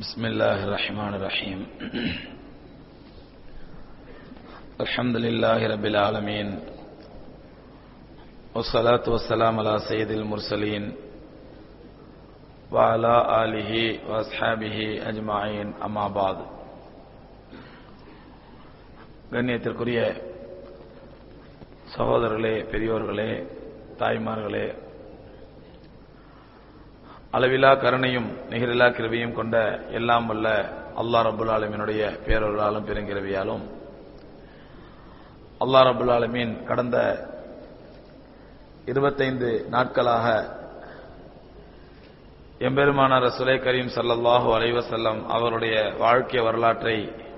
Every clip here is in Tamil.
بسم الله الرحمن الرحيم الحمد لله رب العالمين والصلاة والسلام على سيد المرسلين وعلى آله وأصحابه أجمعين أما بعد. கண்ணியத்திற்குரிய சகோதரர்களே, பெரியோர்களே, தாய்மார்களே, அளவிலா கருணையும் நிகரிலா கிருபையும் கொண்ட எல்லாம் வல்ல அல்லாஹ் ரப்புல் ஆலமீனுடைய பேரருளாலும் பெருங்கிருபையாலும் அல்லாஹ் ரப்புல் ஆலமீன் கடந்த 25 நாட்களாக எம்பெருமானார் ரசூலே கரீம் ஸல்லல்லாஹு அலைஹி வஸல்லம் அவருடைய வாழ்க்கை வரலாற்றை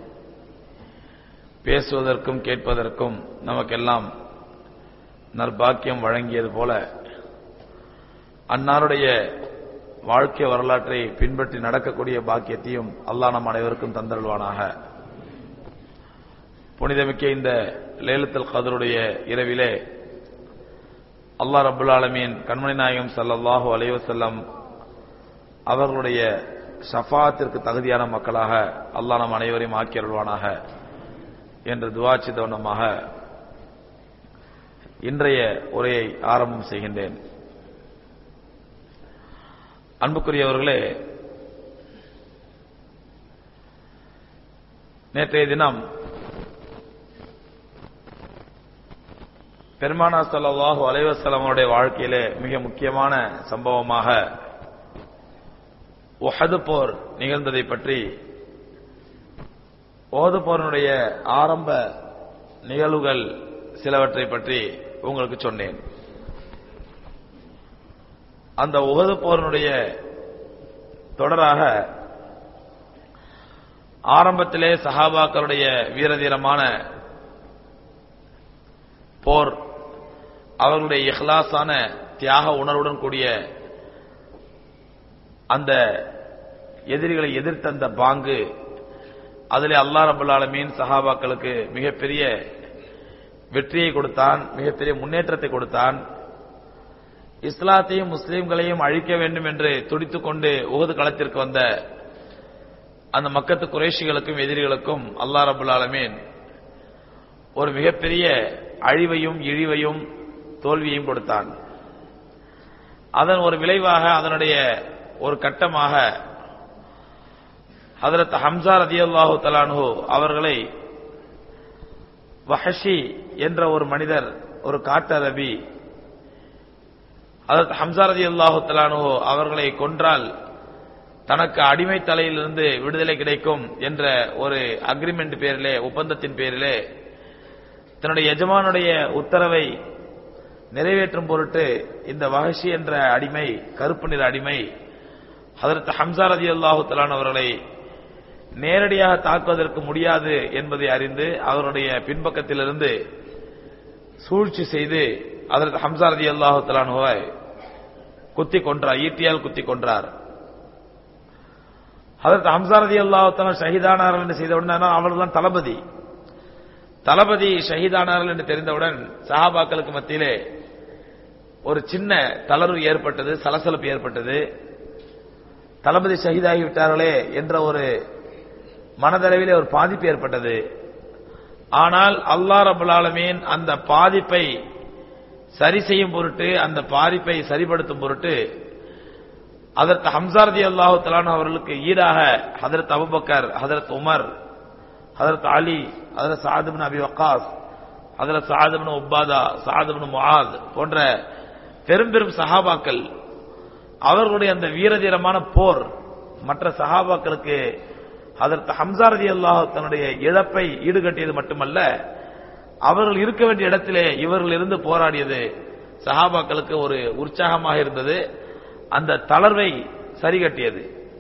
பேசுவதற்கும் கேட்பதற்கும் நமக்கெல்லாம் நற்பாக்கியம் வழங்கியது போல அன்னாருடைய வாழ்க்கை வரலாற்றை பின்பற்றி நடக்கக்கூடிய பாக்கியத்தையும் அல்லாஹ் நம் அனைவருக்கும் தந்தருள்வானாக. புனிதமிக்க இந்த லைலத்துல் கத்ருடைய இரவிலே அல்லாஹ் ரப்புல் ஆலமீன் கண்மணி நாயகம் ஸல்லல்லாஹு அலைஹி வஸல்லம் அவர்களுடைய ஷஃபாஅத்திற்கு தகுதியான மக்களாக அல்லாஹ் நம் அனைவரையும் ஆக்கி அருள்வானாக என்று துஆ செய்தவனமாக இன்றைய உரையை ஆரம்பம் செய்கின்றேன். அன்புக்குரியவர்களே, நேற்றைய தினம் பெருமானார் ஸல்லல்லாஹு அலைஹி வஸல்லம் அவருடைய வாழ்க்கையிலே மிக முக்கியமான சம்பவமாக உஹது போர் நிகழ்ந்ததை பற்றி, உஹது போரினுடைய ஆரம்ப நிகழ்வுகள் சிலவற்றை பற்றி உங்களுக்கு சொன்னேன். அந்த உஹது போரினுடைய தொடராக ஆரம்பத்திலே சஹாபாக்களுடைய வீரதீரமான போர், அவர்களுடைய இஹ்லாஸான தியாக உணர்வுடன் கூடிய அந்த எதிரிகளை எதிர்த்த அந்த பாங்கு, அதிலே அல்லாஹ் ரப்பல் ஆலமீன் சஹாபாக்களுக்கு மிகப்பெரிய வெற்றியை கொடுத்தான், மிகப்பெரிய முன்னேற்றத்தை கொடுத்தான். இஸ்லாத்தையும் முஸ்லிம்களையும் அழிக்க வேண்டும் என்று துடித்துக் கொண்டு உஹது களத்திற்கு வந்த அந்த மக்கத்து குறைஷிகளுக்கும் எதிரிகளுக்கும் அல்லாஹ் ரப்பல் ஆலமீன் ஒரு மிகப்பெரிய அழிவையும் இழிவையும் தோல்வியையும் கொடுத்தான். அதன் ஒரு விளைவாக, அதனுடைய ஒரு கட்டமாக ஹஜ்ரத் ஹம்ஸா ரலியல்லாஹு தஆலா அன்ஹு அவர்களை வஹஷி என்ற ஒரு மனிதர், ஒரு காட்டரபி, ஹஜ்ரத் ஹம்ஸா ரலியல்லாஹு தஆலா அன்ஹு அவர்களை கொன்றால் தனக்கு அடிமை தலையிலிருந்து விடுதலை கிடைக்கும் என்ற ஒரு அக்ரிமெண்ட் பேரிலே, ஒப்பந்தத்தின் பேரிலே தன்னுடைய எஜமானுடைய உத்தரவை நிறைவேற்றும் பொருட்டு இந்த வஹஷி என்ற அடிமை, கருப்பு நிற அடிமை, ஹஜ்ரத் ஹம்ஸா ரலியல்லாஹு தஆலா அவர்களை நேரடியாக தாக்குவதற்கு முடியாது என்பதை அறிந்து அவருடைய பின்பக்கத்திலிருந்து சூழ்ச்சி செய்து ஹஜ்ரத் ஹம்ஸா ரலியல்லாஹு தஆலா அன்ஹுவை குத்தி கொன்றார், ஈட்டியால் குத்தி கொன்றார். ஹஜ்ரத் ஹம்ஸா ரலியல்லாஹு தஆலா ஷஹீதானார்கள் என்று செய்தவுடன் அவர்தான் தளபதி ஷஹீதானார்கள் என்று தெரிந்தவுடன் சஹாபாக்களுக்கு மத்தியிலே ஒரு சின்ன தளர்வு ஏற்பட்டது, சலசலப்பு ஏற்பட்டது. தளபதி ஷஹீதாகிவிட்டார்களே என்ற ஒரு மனதளவிலே ஒரு பாதிப்பு ஏற்பட்டது. ஆனால் அல்லாஹ் ரப்பல் ஆலமீன் அந்த பாதிப்பை சரி செய்யும் பொருட்டு, அந்த பாதிப்பை சரிப்படுத்தும் பொருட்டு ஹஜ்ரத் ஹம்ஸா ரலியல்லாஹு தஆலா அவர்களுக்கு ஈடாக ஹஜ்ரத் அபூபக்கர், ஹஜ்ரத் உமர், ஹஜ்ரத் அலி, ஹஜ்ரத் சஅத் இப்னு அபி வக்காஸ், ஹஜ்ரத் Saad ibn Ubada, Saad ibn Muadh போன்ற பெரும் சஹாபாக்கள், அவர்களுடைய அந்த வீரதீரமான போர் மற்ற சஹாபாக்களுக்கு ஹஜ்ரத் ஹம்ஸா ரலியல்லாஹு தன்னுடைய இழப்பை ஈடுகட்டியது மட்டுமல்ல, அவர்கள் இருக்க வேண்டிய இடத்திலே இவர்கள் இருந்து போராடியது சஹாபாக்களுக்கு ஒரு உற்சாகமாக இருந்தது, அந்த தளர்வை சரிகட்டியது.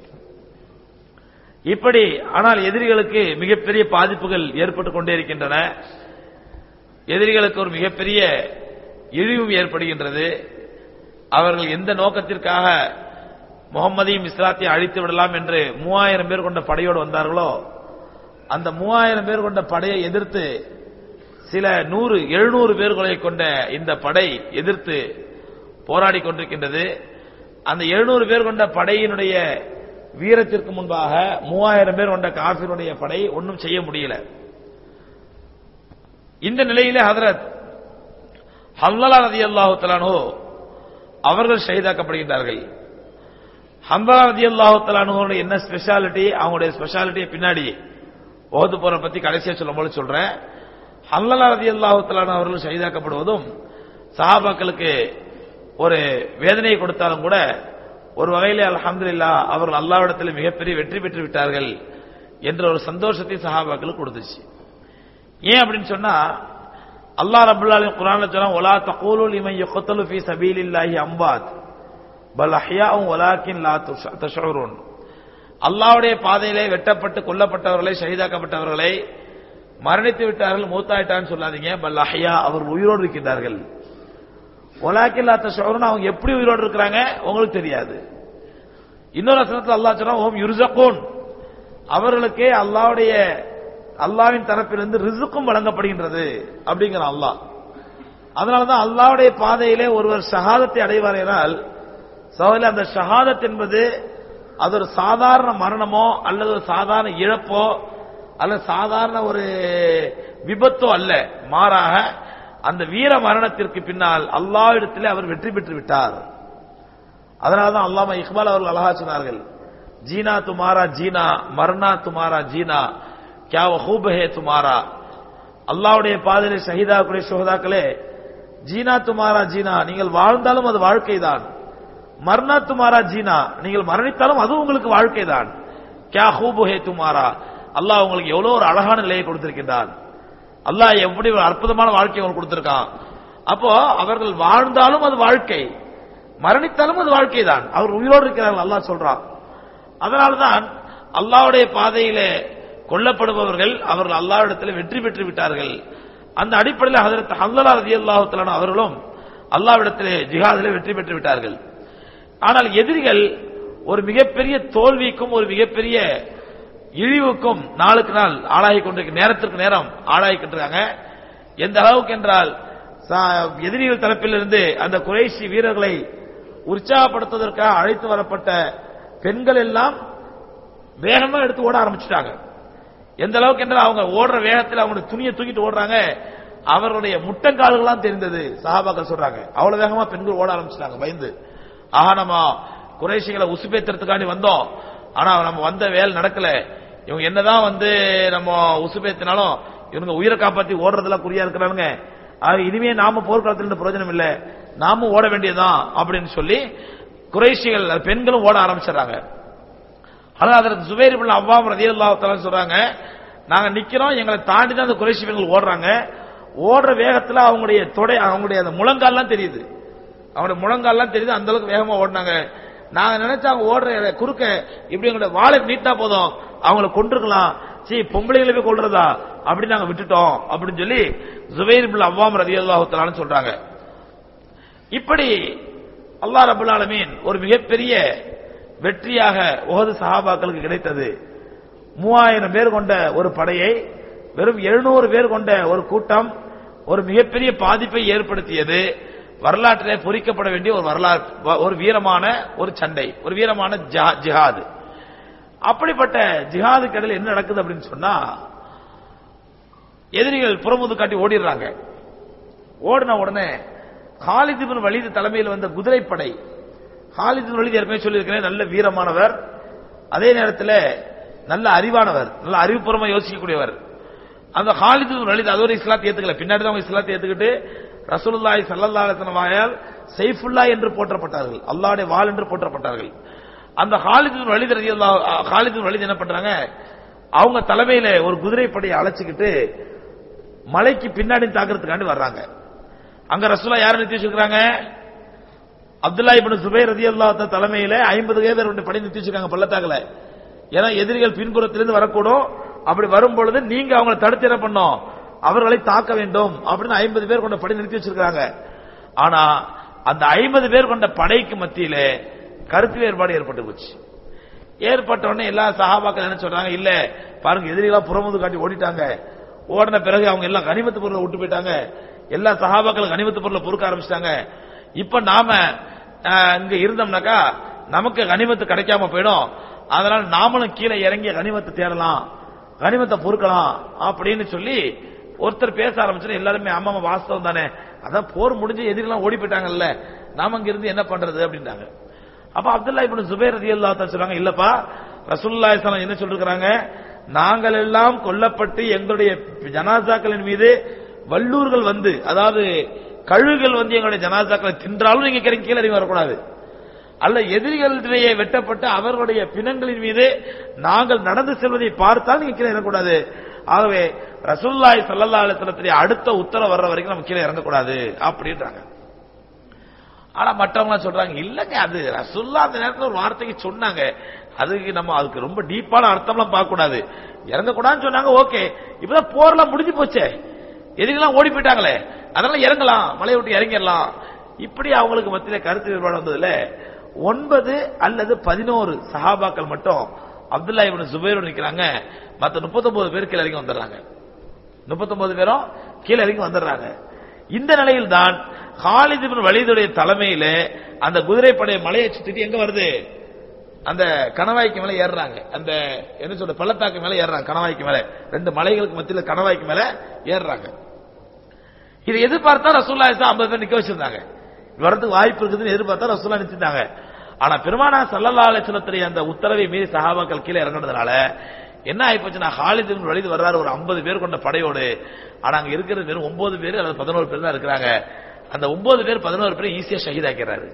இப்படி ஆனால் எதிரிகளுக்கு மிகப்பெரிய பாதிப்புகள் ஏற்பட்டுக் கொண்டே இருக்கின்றன. எதிரிகளுக்கு ஒரு மிகப்பெரிய இழிவும் ஏற்படுகின்றது. அவர்கள் எந்த நோக்கத்திற்காக முகம்மதையும் இஸ்லாத்தையும் அழித்து விடலாம் என்று 3000 பேர் கொண்ட படையோடு வந்தார்களோ, அந்த 3000 பேர் கொண்ட படையை எதிர்த்து சில 100-700 பேர்களை கொண்ட இந்த படை எதிர்த்து போராடி கொண்டிருக்கின்றது. அந்த 700 பேர் கொண்ட படையினுடைய வீரத்திற்கு முன்பாக 3000 பேர் கொண்ட காஃபிருடைய படை ஒன்றும் செய்ய முடியல. இந்த நிலையிலே ஹதரத் ஹன்ஸலா ரலியல்லாஹு தஆலா அன்ஹு அவர்கள் ஷஹீதாக்கப்படுகின்றார்கள். ஹன்ஸலா ரலியல்லாஹு தஆலா அன்ஹுவோட என்ன ஸ்பெஷாலிட்டி, அவங்களுடைய ஸ்பெஷாலிட்டியை பின்னாடி உஹது போரை பத்தி கடைசியா சொல்லும்போது சொல்றேன். ஹன்ஸலா ரலியல்லாஹு தஆலா அன்ஹு அவர்கள் ஷஹீதாக்கப்படுவதும் சஹாபாக்களுக்கு ஒரு வேதனையை கொடுத்தாலும் கூட ஒரு வகையிலே அல்ஹம்துலில்லாஹ் அவர்கள் அல்லாஹ்விடத்தில் மிகப்பெரிய வெற்றி பெற்று விட்டார்கள் என்ற ஒரு சந்தோஷத்தை சஹாபாக்களுக்கு கொடுத்துச்சு. ஏன் அப்படின்னு சொன்னா, அல்லாஹ் ரப்பல் ஆலமீன் குர்ஆன்ல சொல்றான், வலா தகூலு லிமன் யக்தலு ஃபீ சபீலில்லாஹி அம்வாத் பல் அஹ்யாஉன் வலாக்கின் லா தஷ்உரூன். அல்லாஹ்வுடைய பாதையிலே வெட்டப்பட்டு கொல்லப்பட்டவர்களை, ஷஹீதாக்கப்பட்டவர்களை மரணித்து விட்டார்கள், மூத்தாயிட்டான்னு சொல்லாதீங்க. பல் அஹ்யா, அவர் உயிரோடு இருக்கின்றார்கள். வலாக்கின் லா தஷ்உரூன், அவங்க எப்படி உயிரோடு இருக்கிறாங்க உங்களுக்கு தெரியாது. இன்னொரு வசனத்தில் அல்லாஹ் சொல்றான், ஹும் யுர்ஸகூன், அவர்களுக்கே அல்லாஹ்வின் தரப்பிலிருந்து ரிஸ்க்கும் வழங்கப்படுகின்றது அப்படிங்கிற அல்லாஹ். அதனாலதான் அல்லாஹ்வுடைய பாதையிலே ஒருவர் ஷஹாதத்தை அடைவார் என்றால் சகோதரர்களே, அந்த ஷஹாதத் என்பது அது ஒரு சாதாரண மரணமோ அல்லது ஒரு சாதாரண இழப்போ அல்லது சாதாரண ஒரு விபத்தோ அல்ல. மாறாக அந்த வீர மரணத்திற்கு பின்னால் அல்லாஹ்விடத்திலே அவர் வெற்றி பெற்று விட்டார். அதனாலதான் அல்லாமா இக்பால் அவர்கள் அழகா சொன்னார்கள், ஜீனா துமாரா ஜீனா மர்னா துமாரா ஜீனா கியா வஹூப் ஹே துமாரா. அல்லாஹ்வுடைய பாதையிலே ஷஹீதாக்குடைய சுஹதாக்களே, ஜீனா துமாரா ஜீனா, நீங்கள் வாழ்ந்தாலும் அது வாழ்க்கை தான். மர்னா துமாரா ஜீனா, நீங்கள் மரணித்தாலும் அது உங்களுக்கு வாழ்க்கை தான். கியா ஹூப் ஹே துமாரா, அல்லாஹ் உங்களுக்கு எவ்வளவு ஒரு அழகான நிலையை கொடுத்திருக்கின்றான். அல்லாஹ் எப்படி ஒரு அற்புதமான வாழ்க்கையை உங்களுக்கு கொடுத்திருக்கான். அப்போ அவர்கள் வாழ்ந்தாலும் அது வாழ்க்கை, மரணித்தாலும் அது வாழ்க்கை தான். அவர் உயிரோடு இருக்கிறார்கள் அல்லாஹ் சொல்றான். அதனால்தான் அல்லாஹ்வுடைய பாதையிலே கொல்லப்படுபவர்கள் அவர்கள் அல்லாஹ்விடத்தில் வெற்றி பெற்று விட்டார்கள். அந்த அடிப்படையில் ஹஜ்ரத் ஹன்ஸலா ரலியல்லாஹு தஆலா அவர்களும் அல்லாஹ்விடத்திலே ஜிஹாதிலே வெற்றி பெற்று விட்டார்கள். ஆனால் எதிரிகள் ஒரு மிகப்பெரிய தோல்விக்கும் ஒரு மிகப்பெரிய இழிவுக்கும் நாளுக்கு நாள் ஆளாகி கொண்டிருக்க, நேரத்திற்கு நேரம் ஆளாகி கொண்டிருக்காங்க. எந்த அளவுக்கு என்றால், எதிரிகள் தரப்பிலிருந்து அந்த குறைஷி வீரர்களை உற்சாகப்படுத்துவதற்காக அழைத்து வரப்பட்ட பெண்கள் எல்லாம் வேகமா எடுத்து ஓட ஆரம்பிச்சுட்டாங்க. எந்த அளவுக்கு என்றால், அவங்க ஓடுற வேகத்தில் அவங்களுடைய துணியை தூக்கிட்டு ஓடுறாங்க, அவர்களுடைய முட்டங்கால்கள்லாம் தெரிந்தது. சஹாபாக்கள் சொல்றாங்க, அவ்வளவு வேகமா பெண்கள் ஓட ஆரம்பிச்சிட்டாங்க பயந்து. ஆஹா, நம்ம குறைஷிகளை உசுபேத்துறதுக்காண்டி வந்தோம், ஆனா நம்ம வந்த வேலை நடக்கல. இவங்க என்னதான் நம்ம உசுபேத்தினாலும் இவங்க உயிரை காப்பாற்றி ஓடுறதெல்லாம் குறியா இருக்கிறாங்க. இனிமே நாம போர்க்களத்தில் பிரயோஜனம் இல்லை, நாமும் ஓட வேண்டியதுதான் அப்படின்னு சொல்லி குறைஷிகள் பெண்களும் ஓட ஆரம்பிச்சிடறாங்க. ஆனா அதற்கு ஜுபைர் இப்னு அவ்வாம் ரலியல்லாஹு தஆலா சொல்றாங்க, நாங்க நிக்கிறோம், எங்களை தாண்டி தான் அந்த குறைஷி பெண்கள் ஓடுறாங்க. ஓடுற வேகத்துல அவங்களுடைய தொடை, அவங்களுடைய அந்த முழங்கால்லாம் தெரியுது, அவங்களுடைய முழங்கால்லாம் தெரியுது, அந்த அளவுக்கு வேகமா ஓடினாங்க. நாங்க நினைச்சா அவங்க ஓடுற குறுக்க இப்படி எங்களுடைய வாழை நீட்டா போதும், அவங்களை கொண்டிருக்கலாம், பொம்பளைகளை போய் கொள்றதா அப்படி நாங்க விட்டுட்டோம் அப்படின்னு சொல்லி ஜுபைர் இப்னு அவ்வாம் ரலியல்லாஹு தஆலா சொல்றாங்க. இப்படி அல்லாஹ் ரப்பல் ஆலமீன் ஒரு மிகப்பெரிய வெற்றியாக உஹது சஹாபாக்களுக்கு கிடைத்தது. 3000 பேர் கொண்ட ஒரு படையை வெறும் 700 பேர் கொண்ட ஒரு கூட்டம் ஒரு மிகப்பெரிய பாதிப்பை ஏற்படுத்தியது. வரலாற்றிலே பொறிக்கப்பட வேண்டிய ஒரு வரலாறு, ஒரு வீரமான ஒரு சண்டை, ஒரு வீரமான ஜிஹாது. அப்படிப்பட்ட ஜிஹாதுக்கு இடையில் என்ன நடக்குது அப்படின்னு சொன்னா, எதிரிகள் புறமுது காட்டி ஓடிடுறாங்க. ஓடின உடனே காலித் இப்னு வலீத் தலைமையில் வந்த குதிரைப்படை, காலித் இப்னு வலீத் ஏற்கனவே சொல்லியிருக்கிறேன், நல்ல வீரமானவர், அதே நேரத்தில் நல்ல அறிவானவர், நல்ல அறிவுபூர்வமா யோசிக்கக்கூடியவர். அந்த காலித் இப்னு வலீத் அதோட இஸ்லாத்தை ஏத்துக்கல, பின்னாடி தான் அவங்க இஸ்லாத்தை ஏத்துக்கிட்டு ரசூலுல்லாஹி ஸல்லல்லாஹு அலைஹி வஸல்லம் வாயால் சைஃபுல்லா என்று போற்றப்பட்டார்கள், அல்லாஹ்வுடைய வாள் என்று போற்றப்பட்டார்கள். அந்த காலித் இப்னு வலீத் ரலியல்லாஹு காலித் இப்னு வலீத் என்ன பண்றாங்க, அவங்க தலைமையில ஒரு குதிரைப்படையை அழைச்சிக்கிட்டு மலைக்கு பின்னாடி தாக்குறதுக்காண்டி வர்றாங்க. அங்க ரசூலுல்லாஹ் யாரை நிறுத்தி வச்சிருக்காங்க, அப்துல்லா இப்னு சுபைர் ரலியல்லாஹு தலைமையில 50 பேர் படை நிறுத்தி வச்சிருக்காங்க பள்ளத்தாக்குல. ஏன்னா எதிரிகள் பின்புறத்திலிருந்து வரக்கூடும், அப்படி வரும் பொழுது நீங்க அவங்களை தடுத்து என்ன பண்ணோம், அவர்களை தாக்க வேண்டும் அப்படின்னு 50 பேர் கொண்ட படை நிறுத்தி வச்சிருக்காங்க. ஆனா அந்த 50 பேர் கொண்ட படைக்கு மத்தியிலே கருத்து வேறுபாடு ஏற்பட்டு போச்சு. ஏற்பட்ட உடனே எல்லா சஹாபாக்கள் என்ன சொல்றாங்க, இல்ல பாருங்க எதிரிகளா புறமுது காட்டி ஓடிட்டாங்க, ஓடின பிறகு அவங்க எல்லாம் கனிமத்து பொருளை விட்டு போயிட்டாங்க, எல்லா சஹாபாக்கள் கனிமத்து பொருளை பொறுக்க ஆரம்பிச்சிட்டாங்க. இப்ப நாம இங்க இருந்தோம்னாக்கா நமக்கு கனிமத்து கிடைக்காம போயிடும், அதனால நாமளும் கீழே இறங்கி கனிமத்தை தேடலாம், கனிமத்தை பொறுக்கலாம் அப்படின்னு சொல்லி ஒருத்தர் பேச ஆரம்பிச்சு. எல்லாருமே ஆமா வாஸ்தவம் தானே, அதான் போர் முடிஞ்சு எதிரிலாம் ஓடி போயிட்டாங்கல்ல, நாம இங்க இருந்து என்ன பண்றது அப்படின்றாங்க. அப்ப அப்துல்லா இப்னு சுபைர் ரலியல்லாஹு தஆலா சொல்றாங்க, இல்லப்பா ரசூலுல்லாஹி ஸல்லல்லாஹு அலைஹி வஸல்லம் என்ன சொல்லிருக்காங்க, நாங்கள் எல்லாம் கொல்லப்பட்டு எங்களுடைய ஜனாசாக்களின் மீது வல்லூர்கள் வந்து, அதாவது கழுகுகள் வந்து எங்களுடைய ஜனாசாக்களை தின்றாலும் நீங்க கீழே இறங்கி வரக்கூடாது. அல்ல எதிரிகளிடையே வெட்டப்பட்டு அவர்களுடைய பிணங்களின் மீது நாங்கள் நடந்து செல்வதை பார்த்தால் நீங்க கீழே இறங்கக்கூடாது. ஆகவே ரசூலுல்லாஹி ஸல்லல்லாஹு அலைஹி வஸல்லம் அடுத்த உத்தரவு வர்ற வரைக்கும் நம்ம கீழே இறங்கக்கூடாது அப்படின்றாங்க. ஆனா மற்றவங்க சொல்றாங்க, இல்லங்க அது ரசூலுல்லாஹ் அந்த நேரத்தில் ஒரு வார்த்தைக்கு சொன்னாங்க, அதுக்கு ரொம்ப டீப்பான அர்த்தம்லாம் பார்க்க கூடாது, இறங்கக்கூடாதுன்னு சொன்னாங்க. ஓகே, இப்பதான் போர்லாம் முடிஞ்சு போச்சே, எதிரிலாம் ஓடி போயிட்டாங்களே, அதனால இறங்கலாம், மலையை விட்டு இறங்கிடலாம். இப்படி அவங்களுக்கு மத்தியில கருத்து வேறுபாடு வந்ததுல 9 அல்லது 11 சஹாபாக்கள் மட்டும் அப்துல்லா இப்னு சுபைர் நிக்கிறாங்க. மற்ற 39 பேர் கீழே இறங்கி வந்துடுறாங்க. 39 பேரும் கீழே இறங்கி வந்துடுறாங்க. இந்த நிலையில் தான் காலித் இப்னு வலீதுடைய தலைமையில அந்த குதிரைப்படை மலையை சுத்திட்டு எங்க வருது, அந்த கணவாய்க்கு மேல ஏறுறாங்க. அந்த என்ன சொல்ற பள்ளத்தாக்கு மேல ஏறுறாங்க. கணவாய்க்கு மேல 2 மலைகளுக்கு மத்தியில் கணவாய்க்கு மேல ஏறுறாங்க. இதை எதிர்பார்த்தா ரசூலுல்லாஹி 50 பேர் நிக்க வச்சிருந்தாங்க. வரதுக்கு வாய்ப்பு இருக்குதுன்னு எதிர்பார்த்தா ரசூலுல்லாஹ் நினைச்சிருந்தாங்க. ஆனா பெருமானார் ஸல்லல்லாஹு அலைஹி வஸல்லம் அந்த உத்தரவை மீறி சஹாபாக்கள் கீழே இறங்குனதுனால என்ன ஆயிப்போச்சுன்னா, காலித் இப்னு வலீத் வர்றாரு ஒரு 50 பேர் கொண்ட படையோடு. ஆனா அங்க இருக்கிறது வெறும் 9 பேர் அல்லது 11 பேர் தான் இருக்கிறாங்க. அந்த 9 பேர் 11 பேர் ஈஸியா ஷஹீதாக்கிறாரு.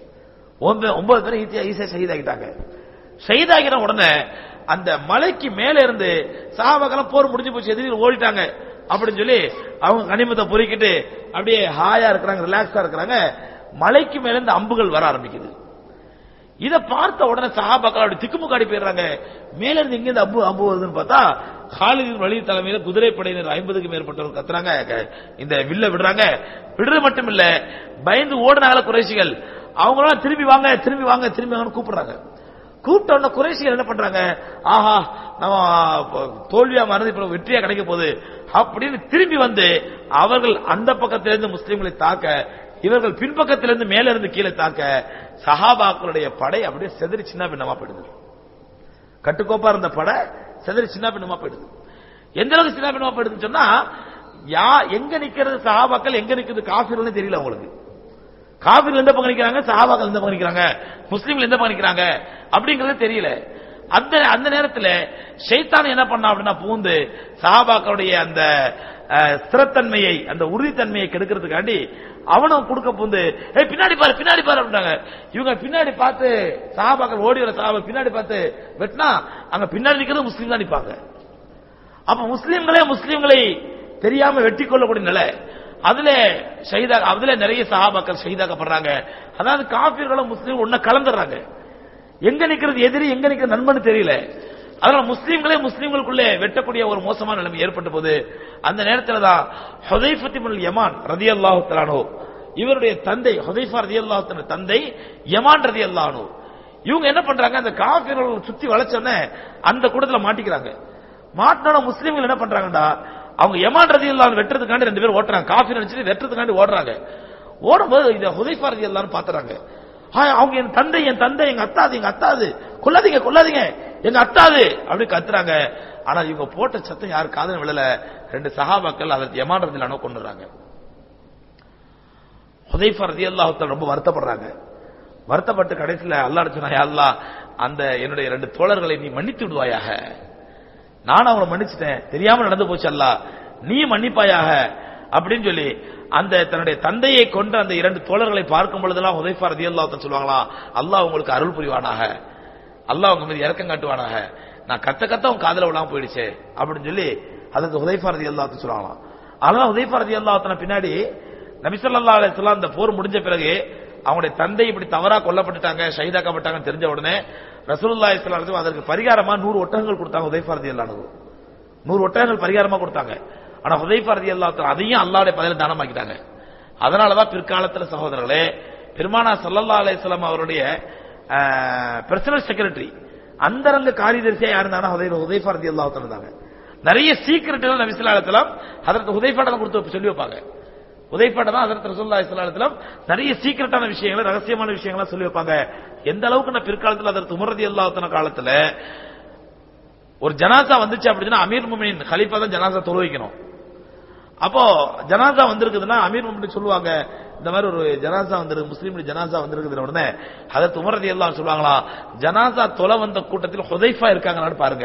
9 பேர் ஈஸியா ஷஹீதாக்கிட்டாங்க. ஷஹீதாக்கிற உடனே அந்த மலைக்கு மேல இருந்து சஹாபாக்கள் போர் முடிஞ்சு போச்சு, எதிரிகள் ஓடிட்டாங்க அப்படின்னு சொல்லி அவங்க கனிமத்தை பொறுக்கிட்டு அப்படியே ஹாயா இருக்கிறாங்க, ரிலாக்ஸா இருக்கிறாங்க. மலைக்கு மேல இருந்து அம்புகள் வர ஆரம்பிக்குது. இதை பார்த்த உடனே சஹாபாக்கள் அப்படி திக்குமுக்காடி போயிடுறாங்க. மேல இருந்து எங்க அம்பு வருதுன்னு பார்த்தா காலித் இப்னு வலீத் தலைமையில குதிரைப்படையினர் 50க்கும் மேற்பட்டவர்கள் கத்துறாங்க, இந்த வில்ல விடுறாங்க. விடுறது மட்டும் இல்ல, பயந்து ஓடினாங்கள குறைஷிகள், அவங்களாம் திரும்பி வாங்க திரும்பி வாங்க திரும்பி வாங்கன்னு கூப்பிடுறாங்க. கூப்பிட்ட உடனே குறைஷிகள் என்ன பண்றாங்க, ஆஹா நம்ம தோல்வியா மறந்து இப்ப வெற்றியா கிடைக்க போகுது அப்படின்னு திரும்பி வந்து அவர்கள் அந்த பக்கத்திலிருந்து முஸ்லிம்களை தாக்க, இவர்கள் பின்பக்கத்திலிருந்து மேல இருந்து கீழே தாக்க, சஹாபாக்களுடைய படை அப்படியே செதறி சின்ன பின்னமா போயிடுது. கட்டுக்கோப்பா இருந்த படை செதறி சின்ன பின்னமா போயிடுது. எந்த அளவுக்கு சின்ன பின்னமா போயிடுதுன்னு சொன்னா, எங்க நிக்கிறது சஹாபாக்கள், எங்க நிக்கிறது காஃபிர்கள் தெரியல அவங்களுக்கு. காஃபிர்கள் எந்த பக்கம் நிக்கிறாங்க, சஹாபாக்கள் எந்த பக்கம் நிக்கிறாங்க, முஸ்லிம்கள் எந்த பக்கம் நிக்கிறாங்க அப்படிங்கறது தெரியல. அந்த நேரத்தில் ஷைத்தான் என்ன பண்ணா அப்படின்னா, பூந்து சஹாபாக்களுடைய அந்த ஸ்திரத்தன்மையை, அந்த உறுதித்தன்மையை கெடுக்கிறதுக்காண்டி அவனும் கொடுக்க பூந்து பின்னாடி பாரு பின்னாடி பாரு அப்படின்னாங்க. இவங்க பின்னாடி பார்த்து சஹாபாக்கள் ஓடி வர சஹாபா பின்னாடி பார்த்து வெட்டினா அங்க பின்னாடி நிக்கிறது முஸ்லீம் தான் நிப்பாங்க. அப்ப முஸ்லிம்களை தெரியாம வெட்டி கொள்ளக்கூடிய நிலை. அதுல நிறைய சஹாபாக்கள் ஷஹீதாக்கப்படுறாங்க. அதாவது காஃபிர்களும் முஸ்லீம் ஒண்ணு கலந்துறாங்க. எங்க நிக்கிறது எதிரி, எங்க நிக்கிறது நண்பன் தெரியல. அதனால முஸ்லிம்களுக்குள்ளே வெட்டக்கூடிய ஒரு மோசமான நிலைமை ஏற்பட்ட போது அந்த நேரத்தில் தான் ஹுதைஃபா இப்னுல் யமான் ரலியல்லாஹு தஆலா அன்ஹு, இவருடைய தந்தை ஹுதைஃபா ரலியல்லாஹு தஆலா தந்தை யமான் ரலியல்லாஹு அன்ஹு, இவங்க என்ன பண்றாங்க, அந்த காஃபிர்கள் சுத்தி வளைச்சோன்னே அந்த கூட்டத்தில் மாட்டிக்கிறாங்க. மாட்டினோட முஸ்லிம்கள் என்ன பண்றாங்கடா, அவங்க யமான் ரலியல்லாஹு அன்ஹு வெட்டுறதுக்காண்டி 2 பேர் ஓட்டுறாங்க. காஃபிர் நினைச்சிட்டு வெட்டுறதுக்காண்டி ஓடுறாங்க. ஓடும்போது இத ஹுதைஃபா ரலியல்லாஹு அன்ஹு பாத்துறாங்க. அவங்க என் தந்தை எங்க அத்தாது கொல்லாதீங்க எங்க அத்தாது அப்படி கத்துறாங்க. ஆனா இவங்க போட்ட சத்தம் யாரு காதுல விழல. 2 சஹாபாக்கள் அதற்கு யமான் ரலியல்லாஹு அன்ஹு கொன்னுறாங்க. ஹுதைஃபா ரலியல்லாஹு தஆலா ரொம்ப வருத்தப்படுறாங்க. வருத்தப்பட்டு கடைசியில அல்லாஹ் சொன்னா, யா அல்லாஹ் அந்த என்னுடைய 2 தோழர்களை நீ மன்னித்து விடுவாயாக, நான் அவங்களை மன்னிச்சிட்டேன், தெரியாம நடந்து போச்சு அல்லாஹ், நீ மன்னிப்பாயாக அப்படின்னு சொல்லி அந்த தன்னுடைய தந்தையை கொண்ட அந்த 2 தோழர்களை பார்க்கும் பொழுதெல்லாம் ஹுதைஃபா ரலியல்லாஹு தஆலா சொல்லுவாங்களா, அல்லாஹ் உங்களுக்கு அருள் புரிவானாக, அல்லாஹ் உங்க மீது இரக்கம் காட்டுவானாக, நான் கத்த உங்க காதுல விழாம போயிடுச்சு அப்படின்னு சொல்லி அதுக்கு ஹுதைஃபா ரலியல்லாஹு தஆலா சொல்லுவாங்களாம். அதனால ஹுதைஃபா ரலியல்லாஹு தஆலா பின்னாடி நபி ஸல்லல்லாஹு அலைஹி வஸல்லம் அந்த போர் முடிஞ்ச பிறகு அவங்களுடைய தந்தை இப்படி தவறா கொல்லப்பட்டுட்டாங்க, ஷஹீதாக்கப்பட்டாங்கன்னு தெரிஞ்ச உடனே ரசூலுல்லாஹி ஸல்லல்லாஹு அலைஹி வஸல்லம் அதற்கு பரிகாரமா 100 ஒட்டகங்கள் கொடுத்தாங்க. ஹுதைஃபா ரலியல்லாஹு அன்ஹு 100 ஒட்டகங்கள் பரிகாரமா கொடுத்தாங்க. ஆனா ஹுதைஃபா ரலியல்லாஹு தஆலா அதையும் அல்லாஹ்வுடைய பதில தானமாக்கிட்டாங்க. அதனாலதான் பிற்காலத்தில் சகோதரர்களே, பெருமானார் ஸல்லல்லாஹு அலைஹி வஸல்லம் அவருடைய பர்சனல் செக்ரட்டரி, அந்தரங்க காரியதரிசியா யார் இருந்தாங்கன்னா ஹுதைஃபா ரலியல்லாஹு தஆலா இருந்தாங்க. நிறைய சீக்ரெட்டுகள் நபி ஸல்லல்லாஹு அலைஹி வஸல்லம் ஹஜ்ரத் ஹுதைஃபாட்ட கொடுத்து சொல்லி வைப்பாங்க. ஹுதைஃபாட்ட தான் ஹஜ்ரத் ரசூலுல்லாஹி ஸல்லல்லாஹு அலைஹி வஸல்லம் நிறைய சீக்ரெட்டான விஷயங்களை, ரகசியமான விஷயங்களை சொல்லி வைப்பாங்க. எந்த அளவுக்கு நான் பிற்காலத்தில் ஹஜ்ரத் உமர் ரலியல்லாஹு தஆலா காலத்துல ஒரு ஜனாசா வந்துச்சு அப்படின்னா அமீர் முஃமினீன் கலீஃபா தான் ஜனாசா தொழ வைக்கணும். அப்போ ஜனாசா வந்திருக்குதுன்னா அமீர் முஃமினீன் சொல்லுவாங்க, இந்த மாதிரி ஒரு ஜனாசா வந்திருக்கு, முஸ்லீம் ஜனாசா வந்திருக்குது உடனே ஹஜ்ரத் உமர் ரலியல்லாஹு சொல்லுவாங்களா, ஜனாசா தொழ வந்த கூட்டத்தில் ஹுதைஃபா இருக்காங்களான்னு பாருங்க,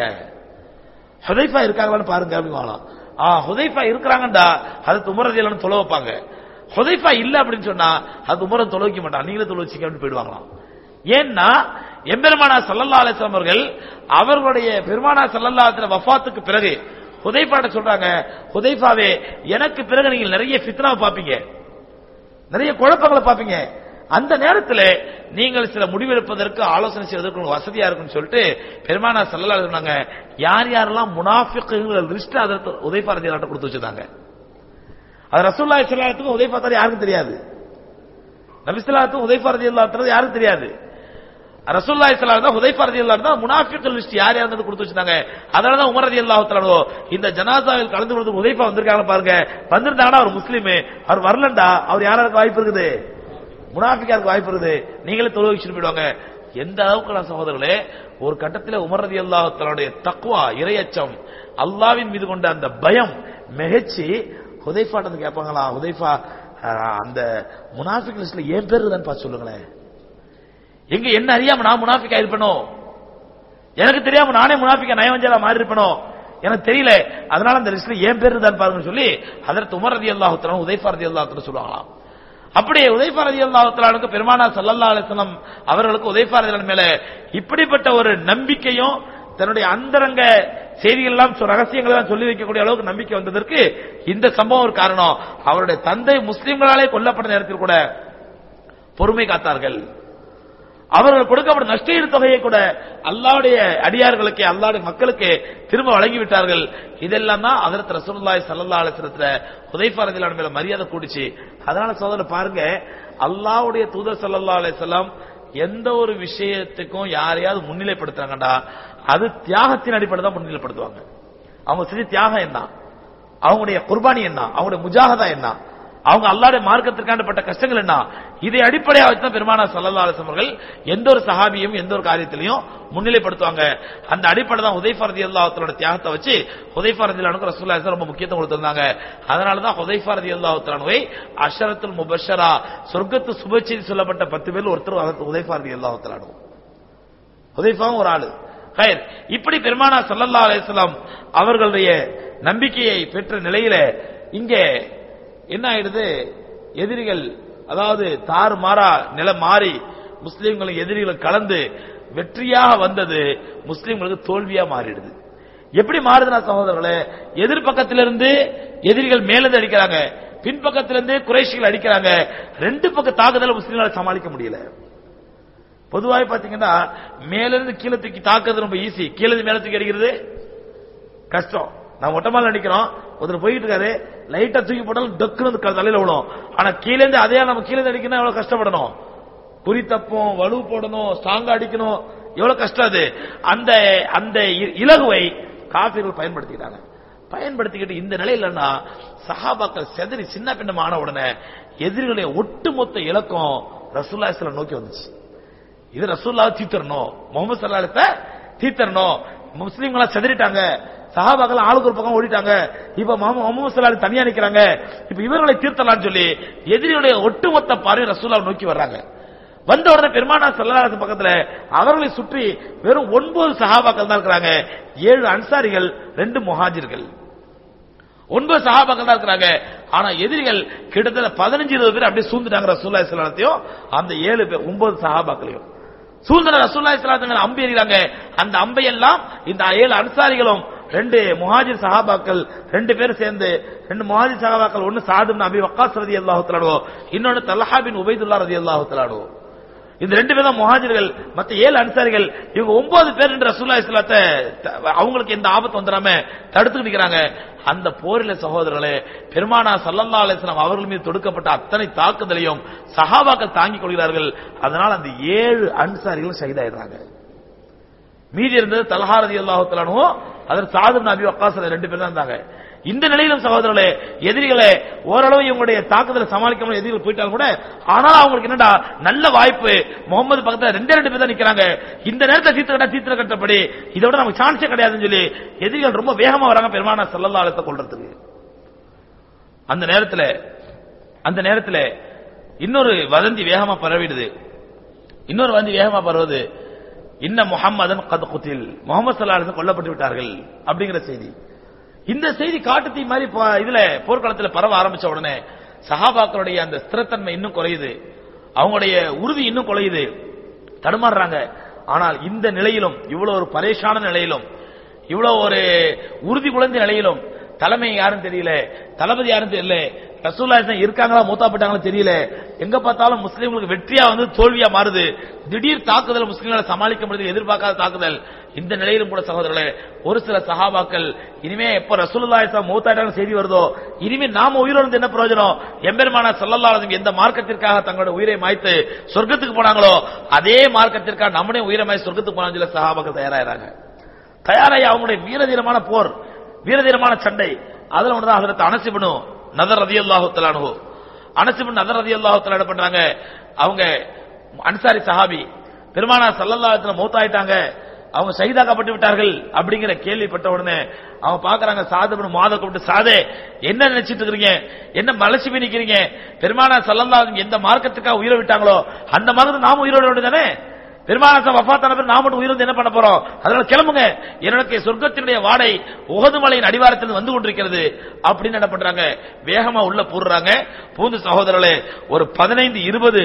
ஹுதைஃபா இருக்காங்களான்னு பாருங்க அப்படிவாங்களா. ஹுதைஃபா இருக்கிறாங்கடா ஹஜ்ரத் உமர் ரலியல்லாஹு தொழ வைப்பாங்க. ஹுதைஃபா இல்ல அப்படின்னு சொன்னா அது உமரை தொழ வைக்க மாட்டாங்க, நீங்களே தொழ வச்சிக்க அப்படின்னு போயிடுவாங்களாம். ஏன்னா எம்பெருமானார் ஸல்லல்லாஹு அலைஹி வஸல்லம் அவர்கள் அவர்களுடைய பெருமானார் ஸல்லல்லாஹு அலைஹி வஸல்லம் வஃபாத்துக்கு பிறகு ஹுதைஃபாட்ட சொல்றாங்க, ஹுதைஃபாவே எனக்கு பிறகு நீங்க நிறைய ஃபித்னாவை பாப்பீங்க, நிறைய குழப்பங்களை பாப்பீங்க, அந்த நேரத்தில் நீங்கள் சில முடிவெடுப்பதற்கு ஆலோசனை செய்வதற்கு வசதியா இருக்குன்னு சொல்லிட்டு பெருமானார் ஸல்லல்லாஹு அலைஹி வஸல்லம் சொன்னாங்க. யார் யாரெல்லாம் முனாஃபிக்குங்கிற லிஸ்ட் ஹஜ்ரத் ஹுதைஃபா ரலியல்லாஹு அன்ஹு கொடுத்து வச்சிருந்தாங்க. அது ரசூலுல்லாஹி ஸல்லல்லாஹு அலைஹி வஸல்லம் ஹுதைஃபா தான் யாருக்கும் தெரியாது, நபி ஸல்லல்லாஹு அலைஹி வஸல்லம் ஹுதைஃபா ரலியல்லாஹு அன்ஹு யாருக்கும் தெரியாது. ரசூலுல்லாஹி ஸல்லல்லாஹு அலைஹி வஸல்லம் ஹுதைஃபா ரலியல்லாஹு அன்ஹு முனாஃபிக் லிஸ்ட் யார் யாருன்னு கொடுத்து வச்சிருந்தாங்க. அதனால தான் உமர் ரலியல்லாஹு தஆலா இந்த ஜனாசாவில் கலந்து கொண்டு ஹுதைஃபா வந்திருக்காங்க பாருங்க, வந்திருந்தாங்கன்னா அவர் முஸ்லிம், அவர் வரலண்டா அவர் யாருக்கு வாய்ப்பு இருக்குது, முனாஃபிக்காருக்கு வாய்ப்பு இருக்குது, நீங்களே தொழ வச்சுட்டு போயிடுவாங்க. எந்த அளவுக்கு சகோதரர்களே, ஒரு கட்டத்தில் உமர் ரலியல்லாஹு தஆலாவுடைய தக்வா, இறையச்சம், அல்லாஹ்வின் மீது கொண்ட அந்த பயம் மிகச்சி ஹுதைஃபாட்ட கேட்பாங்களா, ஹுதைஃபா அந்த முனாஃபிக் லிஸ்ட்ல ஏன் பேர் தான் பார்த்து சொல்லுங்களேன், எங்க என்ன அறியாம நான் முனாஃபிக்கா இருப்பேனோ, எனக்கு தெரியாம நானே முனாஃபிக்கா நயவஞ்சலா மாறி இருப்பேனோ எனக்கு தெரியல, அதனால அந்த லிஸ்ட்ல ஏன் பேர் தான் பாருங்கன்னு சொல்லி ஹஜ்ரத் உமர் ரலியல்லாஹு தஆலா ஹுதைஃபா ரலியல்லாஹு தஆலா சொல்லுவாங்களாம். அப்படியே ஹுதைஃபா ரலியல்லாஹு தஆலாவுக்கு பெருமானார் ஸல்லல்லாஹு அலைஹி வஸல்லம் அவர்களுக்கு ஹுதைஃபா ரலியல்லாஹு மேல இப்படிப்பட்ட ஒரு நம்பிக்கையும் தன்னுடைய அந்தரங்க செய்திகள் எல்லாம் ரகசியங்கள் எல்லாம் சொல்லி வைக்கக்கூடிய அளவுக்கு நம்பிக்கை வந்ததற்கு இந்த சம்பவம் ஒரு காரணம். அவருடைய தந்தை முஸ்லிம்களாலே கொல்லப்பட்ட நேரத்தில் கூட பொறுமை காத்தார்கள். அவர்கள் கொடுக்கப்பட்ட நஷ்டஈடு தொகையை கூட அல்லாஹ்வுடைய அடியார்களுக்கு, அல்லாஹ்வுடைய மக்களுக்கு திரும்ப வழங்கிவிட்டார்கள். இதெல்லாம் தான் ஹஜ்ரத் ரசூலுல்லாஹி ஸல்லல்லாஹு அலைஹி வஸல்லம் ஹுதைஃபா ரலியல்லாஹு மேல மரியாதை கூடிச்சு. அதனால சகோதரர் பாருங்க, அல்லாஹ்வுடைய தூதர் ஸல்லல்லாஹு அலைஹி வஸல்லம் எந்த ஒரு விஷயத்துக்கும் யாரையாவது முன்னிலைப்படுத்துறாங்கடா அது தியாகத்தின் அடிப்படையில் தான் முன்னிலைப்படுத்துவாங்க. அவங்க செஞ்ச தியாகம் என்ன, அவங்களுடைய குர்பானி என்ன, அவங்களுடைய முஜாஹதா என்ன, அவங்க அல்லாஹ்வுடைய மார்க்கத்திற்கான பட்ட கஷ்டங்கள் என்ன, இதை அடிப்படையாக வச்சு தான் பெருமானார் ஸல்லல்லாஹு அலைஹி வஸல்லம் அவர்கள் எந்த ஒரு சஹாபியும் எந்த ஒரு காரியத்திலையும் முன்னிலைப்படுத்துவாங்க. அந்த அடிப்படை தான் ஹுதைஃபா ரலியல்லாஹு தஆலா தியாகத்தை வச்சு ஹுதைஃபா ரலியல்லாஹு அன்ஹு ரசூலுல்லாஹி ஸல்லல்லாஹு அலைஹி வஸல்லம் ரொம்ப முக்கியத்துவம் கொடுத்திருந்தாங்க. அதனால தான் ஹுதைஃபா ரலியல்லாஹு தஆலாவை அஷரத்துல் முபஷ்ஷரா, சொர்க்கத்து சுபச்செய்தி சொல்லப்பட்ட 10 பேர்ல ஒருத்தர் ஹஜ்ரத் ஹுதைஃபா ரலியல்லாஹு தஆலா. ஹுதைஃபாவும் ஒரு ஆளு. ஹைர், இப்படி பெருமானார் ஸல்லல்லாஹு அலைஹி வஸல்லம் அவர்களுடைய நம்பிக்கையை பெற்ற நிலையில இங்கே என்ன ஆயிடுது, எதிரிகள் அதாவது தாறுமாறா நிலை மாறி முஸ்லிம்களும் எதிரிகளும் கலந்து வெற்றியாக வந்தது முஸ்லிம்களுக்கு தோல்வியா மாறிடுது. எப்படி மாறுதுன்னா சகோதரர்களே, எதிர்பக்கத்திலிருந்து எதிரிகள் மேலிருந்து அடிக்கிறாங்க, பின்பக்கத்திலிருந்து குறைஷிகள் அடிக்கிறாங்க, ரெண்டு பக்க தாக்குதல முஸ்லிம்களை சமாளிக்க முடியல. பொதுவாக பாத்தீங்கன்னா மேலிருந்து கீழே தூக்கி தாக்குறது ரொம்ப ஈஸி, கீழே மேல தூக்கி அடிக்கிறது கஷ்டம். நான் ஒட்டமால அடிக்கிறோம், ஒருத்தர் போயிட்டு இருக்காரு, லைட்டா தூக்கி போட்டாலும் டக்குனு தலையில விடும். ஆனா கீழே இருந்து அதே நம்ம கீழே அடிக்கணும், எவ்வளவு கஷ்டப்படணும், குறி தப்போம், வலு போடணும், ஸ்ட்ராங்கா அடிக்கணும், எவ்வளவு கஷ்டம் அது. அந்த அந்த இலகுவை காஃபிர்கள் பயன்படுத்திக்கிட்டாங்க. பயன்படுத்திக்கிட்டு இந்த நிலையிலன்னா சஹாபாக்கள் செதறி சின்ன பின்னமான உடனே எதிரிகளுடைய ஒட்டுமொத்த இலக்கம் ரசூலுல்லாஹி ஸல்லல்லாஹு நோக்கி வந்துச்சு. இது ரசூலுல்லாஹ் தீர்த்தரணும், முஹம்மது ஸல்லல்லாஹு அலைஹி வஸல்லம் தீர்த்தரணும். முஸ்லிம்களா செதறிட்டாங்க, சஹாபாக்கள் ஆளுக்கு ஒரு பக்கம் ஓடிட்டாங்க, இப்ப முஹம்மது ஸல்லல்லாஹு அலைஹி வஸல்லம் தனியா நிக்கிறாங்க, இப்ப இவர்களை தீர்த்தலாம்னு சொல்லி எதிரியுடைய ஒட்டுமொத்த பார்வை ரசூலுல்லாஹ் நோக்கி வர்றாங்க. வந்த உடனே பெருமானார் ஸல்லல்லாஹு அலைஹி வஸல்லம் பக்கத்துல அவர்களை சுற்றி வெறும் 9 சஹாபாக்கள் தான் இருக்கிறாங்க, 7 அன்சாரிகள், 2 முஹாஜிர்கள், 9 சஹாபாக்கள் தான் இருக்கிறாங்க. ஆனா எதிரிகள் கிட்டத்தட்ட 15-20 பேர் அப்படியே சூழ்ந்துட்டாங்க ரசூலுல்லாஹி ஸல்லல்லாஹு அலைஹி வஸல்லம். அந்த 7 பேர் 9 சஹாபாக்களையும் சூழ்ந்தன ரசூலுல்லாஹி ஸல்லல்லாஹு அலைஹி வஸல்லம் அம்பு எறிகிறாங்க. அந்த அம்பையெல்லாம் இந்த 7 அன்சாரிகளும் 2 முஹாஜிர் சஹாபாக்கள் 2 பேர் சேர்ந்து 2 முஹாஜிர் சஹாபாக்கள், ஒன்னு சாத் இப்னு அபி வக்காஸ் ரலியல்லாஹு தஆலா அன்ஹு, இன்னொன்னு தல்ஹா பின் உபைதுல்லாஹ் ரலியல்லாஹு தஆலா அன்ஹு. இந்த 2 பேர் தான் முஹாஜிர்கள், மத்த 7 அன்சாரிகள். இவங்க 9 பேர் என்று ரசூலுல்லாஹி ஸல்லல்லாஹு அலைஹி வஸல்லம் அவங்களுக்கு எந்த ஆபத்து வந்துடாம தடுத்து நிக்கிறாங்க. அந்த போரில சகோதரர்களே பெருமானார் ஸல்லல்லாஹு அலைஹி வஸல்லம் அவர்கள் மீது தொடுக்கப்பட்ட அத்தனை தாக்குதலையும் சஹாபாக்கள் தாங்கிக் கொள்கிறார்கள். அதனால அந்த 7 அன்சாரிகளும் ஷஹீதாயிடுறாங்க. மீதி இருந்தது தல்ஹா ரலியல்லாஹு தஆலா அன்ஹு, அதர் சாத் இப்னு அபி வக்காஸ் 2 பேர் தான் இருந்தாங்க. இந்த நிலையிலும் சகோதரர்களே, எதிரிகளை ஓரளவு இவங்களுடைய தாக்குதலை சமாளிக்க முடியும், எதிரிகள் போயிட்டாலும் கூட, ஆனால் அவங்களுக்கு என்னடா நல்ல வாய்ப்பு, முகமது பக்கத்துல ரெண்டு பேர் தான் நிக்கிறாங்க, இந்த நேரத்தை தீர்த்து கட்டப்படி இதோட நமக்கு சான்ஸே கிடையாதுன்னு சொல்லி எதிரிகள் ரொம்ப வேகமா வராங்க பெருமானார் ஸல்லல்லாஹு அலைஹி வஸல்லம் கொல்றதுக்கு. அந்த நேரத்தில் இன்னொரு வதந்தி வேகமா பரவிடுது. இன்னொரு வதந்தி வேகமா பரவுது, இன்ன முஹம்மதன் கத் குத்தில், முஹம்மது ஸல்லல்லாஹு அலைஹி வஸல்லம் கொல்லப்பட்டு விட்டார்கள் அப்படிங்கிற செய்தி. இந்த செய்தி காட்டுத்தீ மாதிரி இதுல போர்க்களத்தில் பரவ ஆரம்பிச்ச உடனே சஹாபாக்களுடைய அந்த ஸ்திரத்தன்மை இன்னும் குறையுது, அவங்களுடைய உறுதி இன்னும் குறையுது, தடுமாறுறாங்க. ஆனால் இந்த நிலையிலும், இவ்வளவு ஒரு பரேஷான நிலையிலும், இவ்வளவு ஒரு உறுதி குழந்தை நிலையிலும், தலைமை யாரும் தெரியல, தளபதி யாரும் தெரியல, ரசூலுல்லாஹி இருக்காங்களா மூத்தா போட்டாங்களா தெரியல, எங்க பார்த்தாலும் முஸ்லீம்களுக்கு வெற்றியா வந்து தோல்வியா மாறுது, திடீர் தாக்குதல் முஸ்லீம்களை சமாளிக்க முடியாது, எதிர்பார்க்காத தாக்குதல். இந்த நிலையிலும் கூட சகோதரர்களே, ஒரு சில சஹாபாக்கள் இனிமே எப்ப ரசூலுல்லாஹி மூத்தாட்டான செய்தி வருதோ, இனிமே நாம உயிரோடு என்ன பிரயோஜனம், எம்பெருமானார் ஸல்லல்லாஹு அலைஹி வஸல்லம் எந்த மார்க்கத்திற்காக தங்களுடைய உயிரை மாய்த்து சொர்க்கத்துக்கு போனாங்களோ அதே மார்க்கத்திற்காக நம்முடைய உயிரை மாய் சொர்க்கத்துக்கு போனாங்க சொல்ல சஹாபாக்கள் தயாராகி அவங்களுடைய வீரதீரமான போர், வீரதீரமான சண்டை. அதுல ஒன்றுதான் ஹஜ்ரத் அனஸ் இப்னு நதர் ரலியல்லாஹு தஆலா அன்ஹு. அனஸ் இப்னு நதர் ரலியல்லாஹு தஆலா என்ன பண்றாங்க, அவங்க அன்சாரி சஹாபி, பெருமானார் ஸல்லல்லாஹு அலைஹி வஸல்லம் மௌத்தாயிட்டாங்க, அவங்க ஷஹீதாக்கப்பட்டு விட்டார்கள் அப்படிங்கிற கேள்விப்பட்ட உடனே அவங்க பாக்குறாங்க சாத் இப்னு முஆத கூப்பிட்டு, சாதே என்ன நினைச்சிட்டு இருக்கீங்க, என்ன மலச்சி போய் நிக்கிறீங்க, பெருமானார் ஸல்லல்லாஹு அலைஹி வஸல்லம் எந்த மார்க்கத்துக்காக உயிரை விட்டாங்களோ அந்த மார்க்கத்தை நாம உயிரோட வேண்டியதானே, பெருமானார் வஃபாத்தான பிறகு நாம மட்டும் உயிரோடு என்ன பண்ண போறோம், அதனால கிளம்புங்க, எனக்கு சொர்க்கத்தினுடைய வாடை உஹது மலையின் அடிவாரத்தில் வந்து கொண்டிருக்கிறது அப்படின்னு என்ன பண்றாங்க, வேகமா உள்ள பூர்றாங்க. பூந்து சகோதரர்களே, ஒரு 15-20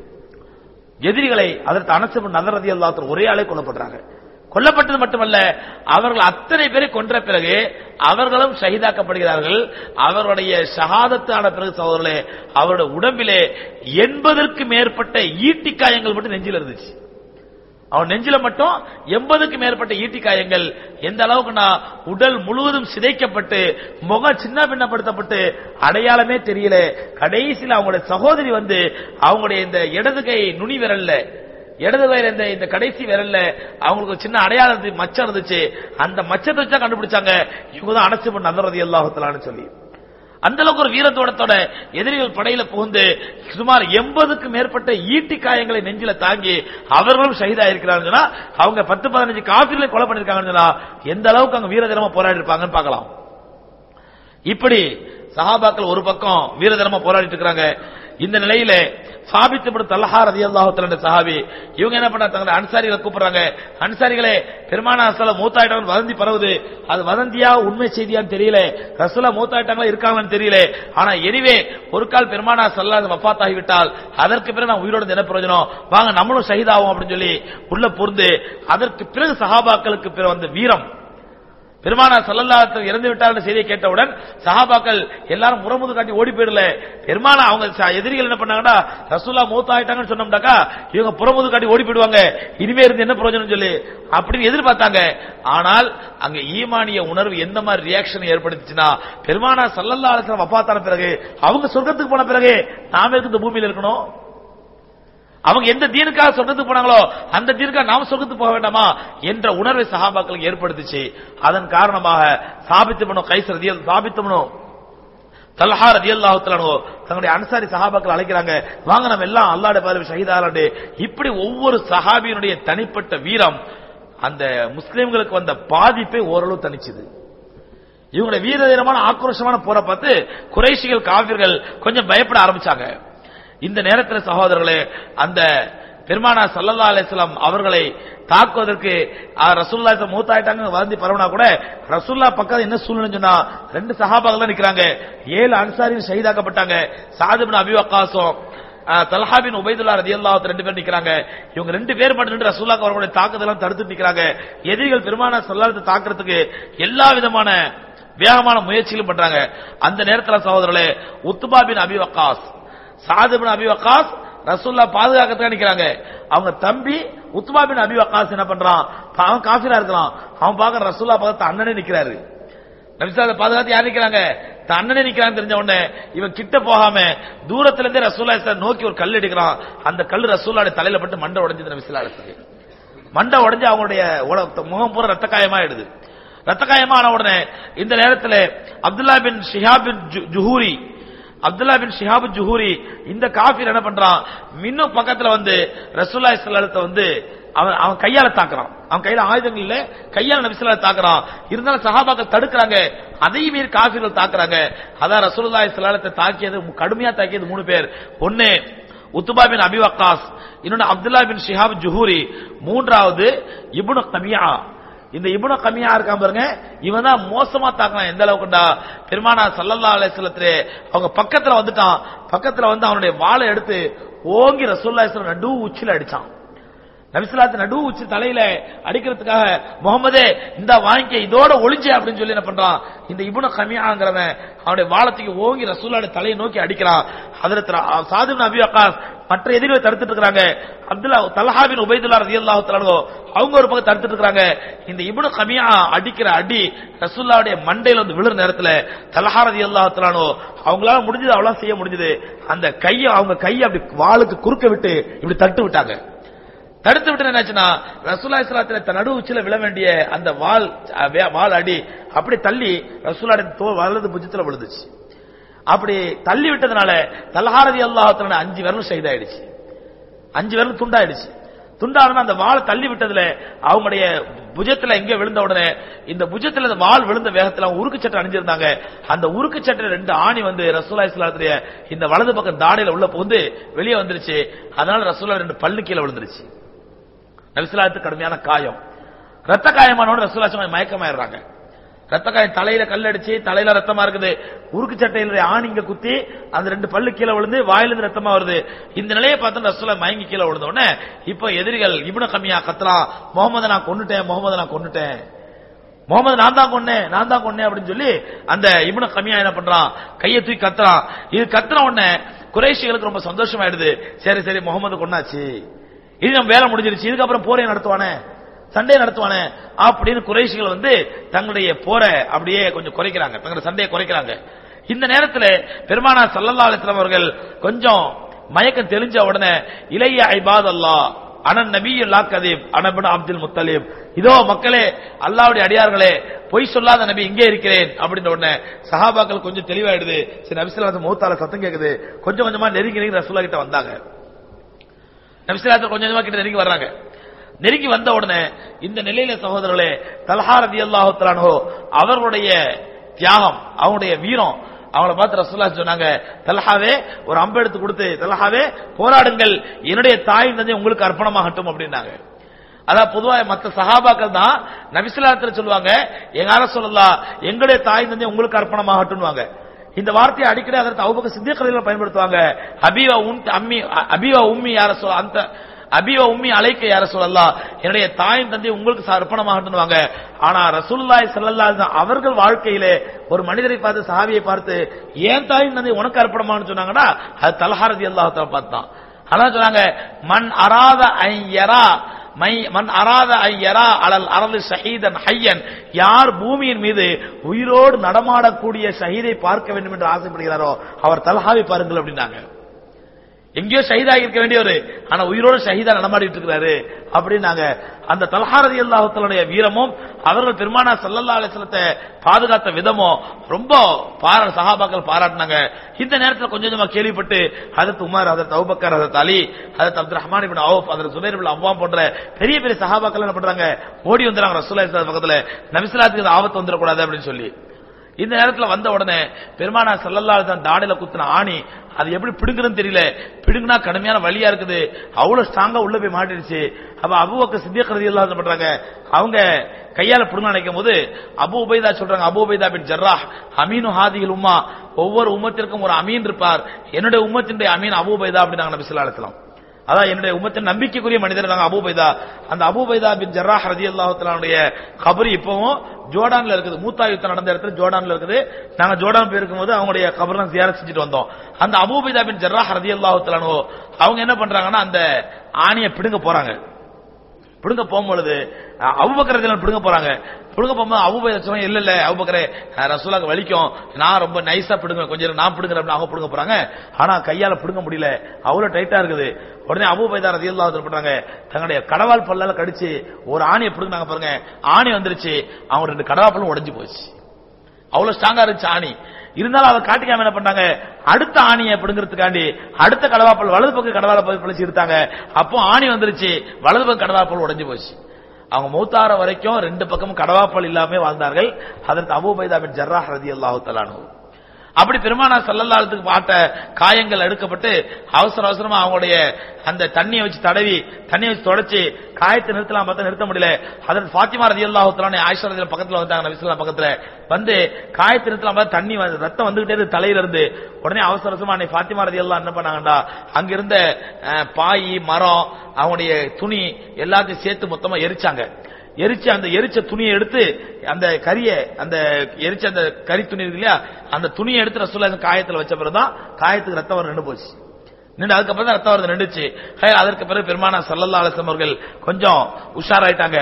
எதிரிகளை அதற்கு அனஸ் இப்னு நதர் ரலியல்லாஹு அன்ஹு ஒரே ஆளே கொல்லப்படுறாங்க. கொல்லப்பட்டது மட்டுமல்ல, அவர்கள் அத்தனை பேரை கொன்ற பிறகு அவர்களும் ஷஹீதாக்கப்படுகிறார்கள். அவர்களுடைய ஷஹாதத்தான பிறகு சகோதரர்களே, அவருடைய உடம்பிலே 80க்கு மேற்பட்ட ஈட்டிக்காயங்கள் மட்டும் நெஞ்சில் இருந்துச்சு. அவன் நெஞ்சில மட்டும் 80க்கு மேற்பட்ட ஈட்டிக்காயங்கள். எந்த அளவுக்குன்னா, உடல் முழுவதும் சிதைக்கப்பட்டு முகம் சின்ன பின்னப்படுத்தப்பட்டு அடையாளமே தெரியல. கடைசியில் அவங்களுடைய சகோதரி வந்து அவங்களுடைய இந்த இடது கை நுனி விரல்ல, இடது வயல் இந்த கடைசி விரல்ல அவங்களுக்கு சின்ன அடையாளம் மச்சம் இருந்துச்சு. அந்த மச்சத்தை வச்சா கண்டுபிடிச்சாங்க இவங்க தான் அனஸ் இப்னு நதர் ரலியல்லாஹு தஆலான்னு சொல்லி. அந்த அளவுக்கு ஒரு வீரத்தோடத்தோட எதிரிகள் படையில புகுந்து சுமார் 80க்கு மேற்பட்ட ஈட்டி காயங்களை நெஞ்சில தாங்கி அவர்களும் ஷஹீதா இருக்கிறாங்கன்னா, அவங்க 10-15 காஃபிர்களை கொலை பண்ணிருக்காங்கன்னா எந்த அளவுக்கு அங்க வீரதீரமா போராடி இருப்பாங்கன்னு பார்க்கலாம். இப்படி சஹாபாக்கள் ஒரு பக்கம் வீரதீரமா போராடிட்டு இருக்காங்க. இந்த நிலையில சாபித் இப்னு தல்ஹா ரலியல்லாஹு தஆலா என்ற சஹாபி இவங்க என்ன பண்ணாங்க, அன்சாரிகளை கூப்பிடுறாங்க. அன்சாரிகளே, பெருமானார் ஸல்லல்லாஹு மூத்தாயிட்டாங்க வதந்தி பரவுது, அது வதந்தியா உண்மை செய்தியான்னு தெரியல, ரசூலுல்லாஹ் மூத்தாயிட்டாங்களா இருக்காங்கன்னு தெரியல, ஆனா எனிவே ஒரு கால் பெருமானார் ஸல்லல்லாஹு அலைஹி வஃபாத் ஆகிவிட்டால் அதற்கு பிறகு நான் உயிரோடு என்ன பிரயோஜனம், வாங்க நம்மளும் ஷஹீதாவோம் அப்படின்னு சொல்லி உள்ள பொருந்து. அதற்கு பிறகு சஹாபாக்களுக்கு பிறகு வந்த வீரம், பெருமானார் ஸல்லல்லாஹு அலைஹி வஸல்லம் இறந்து விட்டார்னு செய்தியை கேட்டவுடன் சஹாபாக்கள் எல்லாரும் முறமுது காட்டி ஓடி போயிடல. பெருமானார் அவங்க எதிரிகள் என்ன பண்ணாங்கன்னா, ரசூலுல்லாஹ் மௌத் ஆயிட்டாங்கன்னு சொன்னோம்னாக்கா இவங்க புறமுது காட்டி ஓடி போயிடுவாங்க, இனிமே இருந்து என்ன பிரயோஜனம் சொல்லி அப்படின்னு எதிர்பார்த்தாங்க. ஆனால் அங்க ஈமானிய உணர்வு எந்த மாதிரி ரியாக்ஷன் ஏற்படுத்துச்சுன்னா, பெருமானார் ஸல்லல்லாஹு அலைஹி வஸல்லம் வஃபாத்தான பிறகு அவங்க சொர்க்கத்துக்கு போன பிறகு நாம எதுக்கு இந்த பூமியில இருக்கணும், அவங்க எந்த தீனுக்காக சொர்க்கத்துக்கு போனாங்களோ அந்த தீனுக்காக நாம சொர்க்கத்துக்கு போக வேண்டாமா என்ற உணர்வை சஹாபாக்களுக்கு ஏற்படுத்திச்சு. அதன் காரணமாக சாபித் இப்னு கைஸ் சாபித் இப்னு தல்ஹா ரலியல்லாஹு தஆலா தங்களுடைய அன்சாரி சஹாபாக்கள் அழைக்கிறாங்க, வாங்க நம்ம எல்லாம் அல்லாஹ்வுடைய பாதையில் ஷஹீதாகலாம். இப்படி ஒவ்வொரு சஹாபியினுடைய தனிப்பட்ட வீரம் அந்த முஸ்லிம்களுக்கு வந்த பாதிப்பை ஓரளவு தணிச்சுது. இவங்களுடைய வீரதீரமான ஆக்ரோஷமான போரை பார்த்து குறைஷிகள் காஃபிர்கள் கொஞ்சம் பயப்பட ஆரம்பிச்சாங்க. இந்த நேரத்தில் சகோதரர்களே, அந்த பெருமானார் ஸல்லல்லாஹு அலைஹி வஸல்லம் அவர்களை தாக்குவதற்கு ரசூலுல்லாஹி ஸல்லல்லாஹு மூத்தாயிட்டாங்க வதந்தி பரவனா கூட ரசூலுல்லாஹ் பக்கத்துல என்ன சூழ்நிலைன்னு சொன்னா, 2 சஹாபாக்கள் தான் நிக்கிறாங்க, 7 அன்சாரிகள் ஷஹீதாக்கப்பட்டாங்க. சாத் இப்னு அபி வக்காஸும் தல்ஹா பின் உபைதுல்லா ரலியல்லாஹு அன்ஹு 2 பேர் நிக்கிறாங்க. இவங்க 2 பேர் மட்டும் நின்று ரசூலுல்லாஹ் அவர்களுடைய தாக்குதலாம் தடுத்து நிக்கிறாங்க. எதிரிகள் பெருமானார் ஸல்லல்லாஹு அலைஹி வஸல்லம் தாக்குறதுக்கு எல்லா விதமான வேகமான முயற்சிகளும் பண்றாங்க. அந்த நேரத்தில் சகோதரர்களே, உத்பா பின் அபி வக்காஸ், சாத் இப்னு அபி வக்காஸ் ரசூலுல்லாஹ் பாதுகாக்கத்துக்கு நிக்கிறாங்க. அவங்க தம்பி உத்பா பின் அபி வக்காஸ் என்ன பண்றான், அவன் காஃபிரா இருக்கான், அவன் பார்க்க ரசூலுல்லாஹ் பக்கத்துல அண்ணனே நிக்கிறாரு. நபி ஸல்லல்லாஹு அலைஹி பாதுகாத்து யார் நிக்கிறாங்க, அண்ணனே நிக்கிறான்னு தெரிஞ்ச உடனே இவன் கிட்ட போகாம தூரத்துல இருந்தே ரசூலுல்லாஹ் நோக்கி ஒரு கல் எடுக்கிறான். அந்த கல் ரசூலுல்லாஹ் தலையில பட்டு மண்டை உடைஞ்சது. நபி ஸல்லல்லாஹு அலைஹி மண்டை உடைஞ்சு அவங்களுடைய முகம் பூரா ரத்த காயமா ஆயிடுது. ரத்த காயமான உடனே இந்த நேரத்தில் அப்துல்லா பின் ஷிஹாப் ஜுஹூரி இந்த காஃபிர் என்ன பண்றான், இன்னும் பக்கத்துல வந்து ரசூலுல்லாஹி ஸல்லல்லாஹு அலைஹி வஸல்லம் வந்து அவன் கையால தாக்குறான். அவன் கையில ஆயுதங்கள் இல்ல, கையால நபி ஸல்லல்லாஹு தாக்குறான். இருந்தாலும் சஹாபாக்கள் தடுக்கிறாங்க, அதையும் மீறி காஃபிர்கள் தாக்குறாங்க. அதான் ரசூலுல்லாஹி ஸல்லல்லாஹு அலைஹி வஸல்லம் தாக்கியது, கடுமையா தாக்கியது 3 பேர். ஒன்னு உத்பா பின் அபி வக்காஸ், இன்னொன்னு அப்துல்லா பின் ஷிஹாப் ஜுஹூரி, மூன்றாவது இப்னு கமியா. இந்த இப்னு கமியா இருக்கான் பாருங்க, இவன் தான் மோசமா தாக்குறான். எந்த அளவுக்குண்டா, பெருமானா ஸல்லல்லாஹு அலைஹி வஸல்லத்திலே அவங்க பக்கத்துல வந்துட்டான். பக்கத்துல வந்து அவனுடைய வாளை எடுத்து ஓங்கி ரசூலுல்லாஹி ஸல்லல்லாஹு அலைஹி வஸல்லம் நடு உச்சில அடிச்சான். நபிஸ்லாத்து நடு உச்சி தலையில அடிக்கிறதுக்காக, முகமதே இந்த வாங்கிக்க, இதோட ஒளிஞ்ச அப்படின்னு சொல்லி என்ன பண்றான், இந்த இப்னு கமியாங்கிறவன் அவனுடைய வாளத்துக்கு ஓங்கி ரசூலுல்லாஹி தலையை நோக்கி அடிக்கிறான். ஹஜ்ரத் சாத் இப்னு அபி வக்காஸ் மற்ற எதிரிகளை தடுத்துட்டு இருக்காங்க. தல்ஹா பின் உபைதுல்லாஹ் ரலியல்லாஹு தஆலா அவங்க ஒரு பக்கம் தடுத்துட்டு இருக்காங்க. இந்த இப்னு கமியா அடிக்கிற அடி ரசூலுல்லாஹ்வுடைய மண்டையில வந்து விழுற நேரத்துல தல்ஹா ரலியல்லாஹு தஆலா அவங்களால முடிஞ்சது அவ்வளவு செய்ய முடிஞ்சது, அந்த கையை அவங்க கையை அப்படி வாளுக்கு குறுக்க விட்டு இப்படி தட்டு விட்டாங்க. தடுத்து விட்டு என்னாச்சுன்னா, ரசூலுல்லாஹி ஸல்லல்லாஹு அலைஹி வஸல்லம் நடு உச்சில விழ வேண்டிய அந்த வாள் அடி அப்படி தள்ளி ரசூலுல்லாஹ்வுடைய வலது புஜத்துல விழுந்துச்சு. அப்படி தள்ளி விட்டதுனால தல்ஹா ரலியல்லாஹு தஆலா 5 விரலும் ஷஹீதாயிடுச்சு. 5 விரலும் துண்டாயிடுச்சு. துண்டான அந்த வாளை தள்ளி விட்டதுல அவங்களுடைய புஜத்துல எங்க விழுந்த உடனே, இந்த புஜத்துல அந்த வாள் விழுந்த வேகத்துல அவங்க உருக்கு சட்டை அணிஞ்சிருந்தாங்க. அந்த உருக்கு சட்டை 2 ஆணி வந்து ரசூலுல்லாஹி ஸல்லல்லாஹு அலைஹி வஸல்லம் இந்த வலது பக்கம் தாடையில உள்ள புகுந்து வெளியே வந்துருச்சு. அதனால ரசூலுல்லாஹ் 2 பல்லு கீழே விழுந்துருச்சு. நபிஸ்லாத்துக்கு கடுமையான காயம், ரத்த காயமானோட ரசூலுல்லாஹி மயக்கமாயிடுறாங்க. ரத்த காயம், தலையில கல் அடிச்சு தலையில ரத்தமா இருக்குது, உருக்கு சட்டையில ஆணிங்க குத்தி அந்த 2 பல்லு கீழே விழுந்து வாயிலிருந்து ரத்தமா வருது. இந்த நிலையை பார்த்து ரசூலுல்லாஹி மயங்கி கீழே விழுந்த உடனே இப்ப எதிரிகள் இப்னு கமியா கத்துறான், முகமது நான் கொன்னுட்டேன், முகமது நான் கொன்னுட்டேன், முகமது நான் தான் கொன்னேன் அப்படின்னு சொல்லி அந்த இப்னு கமியா என்ன பண்றான், கையை தூக்கி கத்துறான். இது கத்துற உடனே குறைஷிகளுக்கு ரொம்ப சந்தோஷமாயிடுது. சரி முகமது கொன்னாச்சு, இது நம்ம வேலை முடிஞ்சிருச்சு, இதுக்கப்புறம் போரை நடத்துவானே, சண்டை நடத்துவானே அப்படின்னு குறைஷிகள் வந்து தங்களுடைய போரை அப்படியே கொஞ்சம் குறைக்கிறாங்க, தங்களுடைய சண்டையை குறைக்கிறாங்க. இந்த நேரத்தில் பெருமானா ஸல்லல்லாஹு அலைஹி வஸல்லம் அவர்கள் கொஞ்சம் மயக்கம் தெளிஞ்ச உடனே, இலைய இபாதல்லாஹ் அனன் நபியு லா கதீப் அனபன அப்துல் முத்தலிப், இதோ மக்களே அல்லாஹ்வுடைய அடியார்களே, பொய் சொல்லாத நபி இங்கே இருக்கிறேன் அப்படின்ற உடனே சஹாபாக்கள் கொஞ்சம் தெளிவாயிடுது. சரி, நபி ஸல்லல்லாஹு அலைஹி வஸல்லம் மௌத்தால சத்தம் கேக்குது. கொஞ்சம் கொஞ்சமா நெருங்கி ரசூலுல்லாஹ் கிட்ட வந்தாங்க. நபி ஸல்லல்லாஹு அலைஹி வஸல்லம் கொஞ்சம் கொஞ்சமா கிட்ட நெருங்கி வர்றாங்க. நெருங்கி வந்த உடனே இந்த நிலையில சகோதரர்களே, தல்ஹா ரலியல்லாஹு தஆலா அன்ஹு அவர்களுடைய தியாகம், அவங்களுடைய வீரம், அவங்கள பார்த்து ரசூலுல்லாஹ் சொன்னாங்க, தல்ஹாவே ஒரு அம்பு எடுத்து கொடுத்து, தல்ஹாவே போராடுங்கள், என்னுடைய தாய் தந்தை உங்களுக்கு அர்ப்பணமாகட்டும் அப்படின்னாங்க. அதான் பொதுவாக மற்ற சஹாபாக்கள் தான் நபி ஸல்லல்லாஹு அலைஹி வஸல்லம் சொல்லுவாங்க, எங்க ரசூலுல்லாஹ் எங்களுடைய தாய் தந்தை உங்களுக்கு அர்ப்பணமாகட்டும்வாங்க. இந்த வார்த்தையை அடிக்கடி அதற்கு அபூபக்கர் சித்திக் ரலியல்லாஹு பயன்படுத்துவாங்க. அபீவா உம்மி யா ரசூல் அந்த அபிவா உம்மி அலைக்க யா ரசூலல்லாஹ், என்னுடைய தாயின் தந்தை உங்களுக்கு அர்ப்பணமாகட்டும்வாங்க. ஆனா ரசூலுல்லாஹி ஸல்லல்லாஹு அலைஹி வஸல்லம் அவர்கள் வாழ்க்கையிலே ஒரு மனிதரை பார்த்து, சஹாபியை பார்த்து, ஏன் தாயின் தந்தை உனக்கு அர்ப்பணமான்னு சொன்னாங்கன்னா அது தல்ஹா ரலியல்லாஹு தஆலா பார்த்து தான். அதான் சொன்னாங்க, மன் அராத ஐயரா அலல் அரளி ஷஹீதன் ஹய்யன், யார் பூமியின் மீது உயிரோடு நடமாடக்கூடிய ஷஹீதை பார்க்க வேண்டும் என்று ஆசைப்படுகிறாரோ அவர் தல்ஹாவை பாருங்கள் அப்படின்னாங்க. எங்கேயோ ஷஹீதாக இருக்க வேண்டியவர், ஆனா உயிரோடு ஷஹீதா நடமாடிட்டு இருக்கிறாரு அப்படின்னாங்க. அந்த தல்ஹா ரலியல்லாஹு தஆலாவுடைய வீரமும் அவர்கள் பெருமானா ஸல்லல்லாஹு அலைஹி வஸல்லத்தை பாதுகாத்த விதமும் ரொம்ப சஹாபாக்கள் பாராட்டினாங்க. இந்த நேரத்தில் கொஞ்சம் கொஞ்சமா கேள்விப்பட்டு ஹஜ்ரத் உமர், ஹஜ்ரத் அபூபக்கர், ஹஜ்ரத் அலி, ஹஜ்ரத் அப்துல் ரஹ்மான் இப்னு அவுஃப், ஹஜ்ரத் ஜுபைர் இப்னு அவ்வாம் போன்ற பெரிய பெரிய சஹாபாக்கள் என்ன பண்றாங்க, ஓடி வந்துறாங்க ரசூலுல்லாஹி ஸல்லல்லாஹு அலைஹி வஸல்லம் பக்கத்துல, நபி ஸல்லல்லாஹு அலைஹி வஸல்லம் ஆபத்து வந்துடக்கூடாது அப்படின்னு சொல்லி. இந்த நேரத்தில் வந்த உடனே பெருமானா ஸல்லல்லாஹு அலைஹி வஸல்லம் தாடியில குத்துன ஆணி அது எப்படி பிடுங்குறதுன்னு தெரியல, பிடுங்குனா கடுமையான வலியா இருக்குது, அவ்வளவு ஸ்ட்ராங்கா உள்ள போய் மாட்டிடுச்சு. அப்ப அபூபக்கர் சித்திக் ரலியல்லாஹு அன்ஹு பண்றாங்க, அவங்க கையால பிடுங்க நினைக்கும் போது அபூ உபைதா சொல்றாங்க, அபூ உபைதா பின் ஜர்ராஹ் அமீனு ஹாதிஹில் உம்மா, ஒவ்வொரு உம்மத்திற்கும் ஒரு அமீன் இருப்பார், என்னுடைய உம்மத்தினுடைய அமீன் அபூ உபைதா அப்படின்னாங்க நபி ஸல்லல்லாஹு அலைஹி வஸல்லம். அதான் என்னுடைய உம்மத்தின் நம்பிக்கைக்குரிய மனிதர் அபூ உபைதா. அந்த அபூ உபைதா பின் ஜர்ராஹ் ரலியல்லாஹு தஆலாவுடைய கபர் இப்பவும் ஜோர்டான்ல இருக்குது. மூத்தா யுத்தம் நடந்த இடத்துல ஜோர்டான்ல இருக்குது. நாங்க ஜோர்டான் போயிருக்கும் போது அவங்களுடைய கபர்லாம் ஜியாரத் செஞ்சுட்டு வந்தோம். அந்த அபூ உபைதா பின் ஜர்ராஹ் ரலியல்லாஹு தஆலா அவங்க என்ன பண்றாங்கன்னா அந்த ஆணியை பிடுங்க போறாங்க. பிடுங்க போகும்பொழுது அபூபக்கர் ரலியல்லாஹு பிடுங்க போறாங்க. பிடுங்க போகும்போது அபூபக்கர் சொன்னாங்க, இல்ல அபூபக்கரே ரசூலுல்லாஹ்க்கு வலிக்கும், நான் ரொம்ப நைஸா பிடுங்க, கொஞ்சம் நான் பிடுங்குறேன் அப்படின்னு அவங்க பிடுங்க போறாங்க. ஆனா கையால பிடுங்க முடியல, அவ்வளவு டைட்டா இருக்குது. உடனே அபூபைதா ரலியல்லாஹு அன்ஹு பண்றாங்க, தங்களுடைய கடவால் பல்லால கடிச்சு ஒரு ஆணியை பிடுங்கினாங்க பாருங்க. ஆணி வந்துருச்சு, அவங்க 2 கடவால் பல்லும் உடைஞ்சு போச்சு. அவ்வளவு ஸ்ட்ராங்கா இருந்துச்சு ஆணி. இருந்தாலும் அதை காட்டிக்காம என்ன பண்ணாங்க, அடுத்த ஆணியை பிடுங்கிறதுக்காண்டி அடுத்த கடவாப்பல் வலது பக்கம் கடவாப்பல் பிடிச்சி எடுத்தாங்க. அப்போ ஆணி வந்துருச்சு, வலது பக்கம் கடவாப்பல் உடைஞ்சு போச்சு. அவங்க மௌத்தார வரைக்கும் 2 பக்கமும் கடவாப்பல் இல்லாம வாழ்ந்தார்கள். ஹஜ்ரத் அபூ உபைதா பின் ஜர்ராஹ் ரலியல்லாஹு தஆலா அன்ஹு. அப்படி பெருமானார் ஸல்லல்லாஹு அலைஹி வஸல்லம் பாட்ட காயங்கள் எடுக்கப்பட்டு அவசர அவசரமா அவங்களுடைய அந்த தண்ணியை வச்சு தடவி தண்ணியை வச்சு தொடச்சி காயத்தை நிறுத்தலாம் பார்த்தா நிறுத்த முடியல. ஹஜ்ரத் ஃபாத்திமா ரலியல்லாஹு தஆலா ஆயிஷா ரலியல்லாஹு பக்கத்துல வந்தாங்க, நபி ஸல்லல்லாஹு பக்கத்துல வந்து காயத்தை நிறுத்தலாம் பார்த்தா தண்ணி ரத்தம் வந்துகிட்டே இருந்து தலையில இருந்து. உடனே அவசர அவசரமா அன்னை ஃபாத்திமா ரலியல்லாஹு என்ன பண்ணாங்கடா, அங்க இருந்த பாய் மரம் அவங்களுடைய துணி எல்லாத்தையும் சேர்த்து மொத்தமா எரிச்சாங்க. எரிச்சு அந்த எரிச்ச துணியை எடுத்து அந்த கரியை அந்த எரிச்ச அந்த கறி துணி இருக்கு இல்லையா, அந்த துணியை எடுத்து ரசூலுல்லாஹ் காயத்துல வச்ச பிறகுதான் காயத்துக்கு ரத்தம் வர நின்று போச்சு. நின்று அதுக்கப்புறம் தான் ரத்தம் வருது நின்றுச்சு. அதற்கு பிறகு பெருமானார் ஸல்லல்லாஹு அலைஹி வஸல்லம் அவர்கள் கொஞ்சம் உஷாராயிட்டாங்க.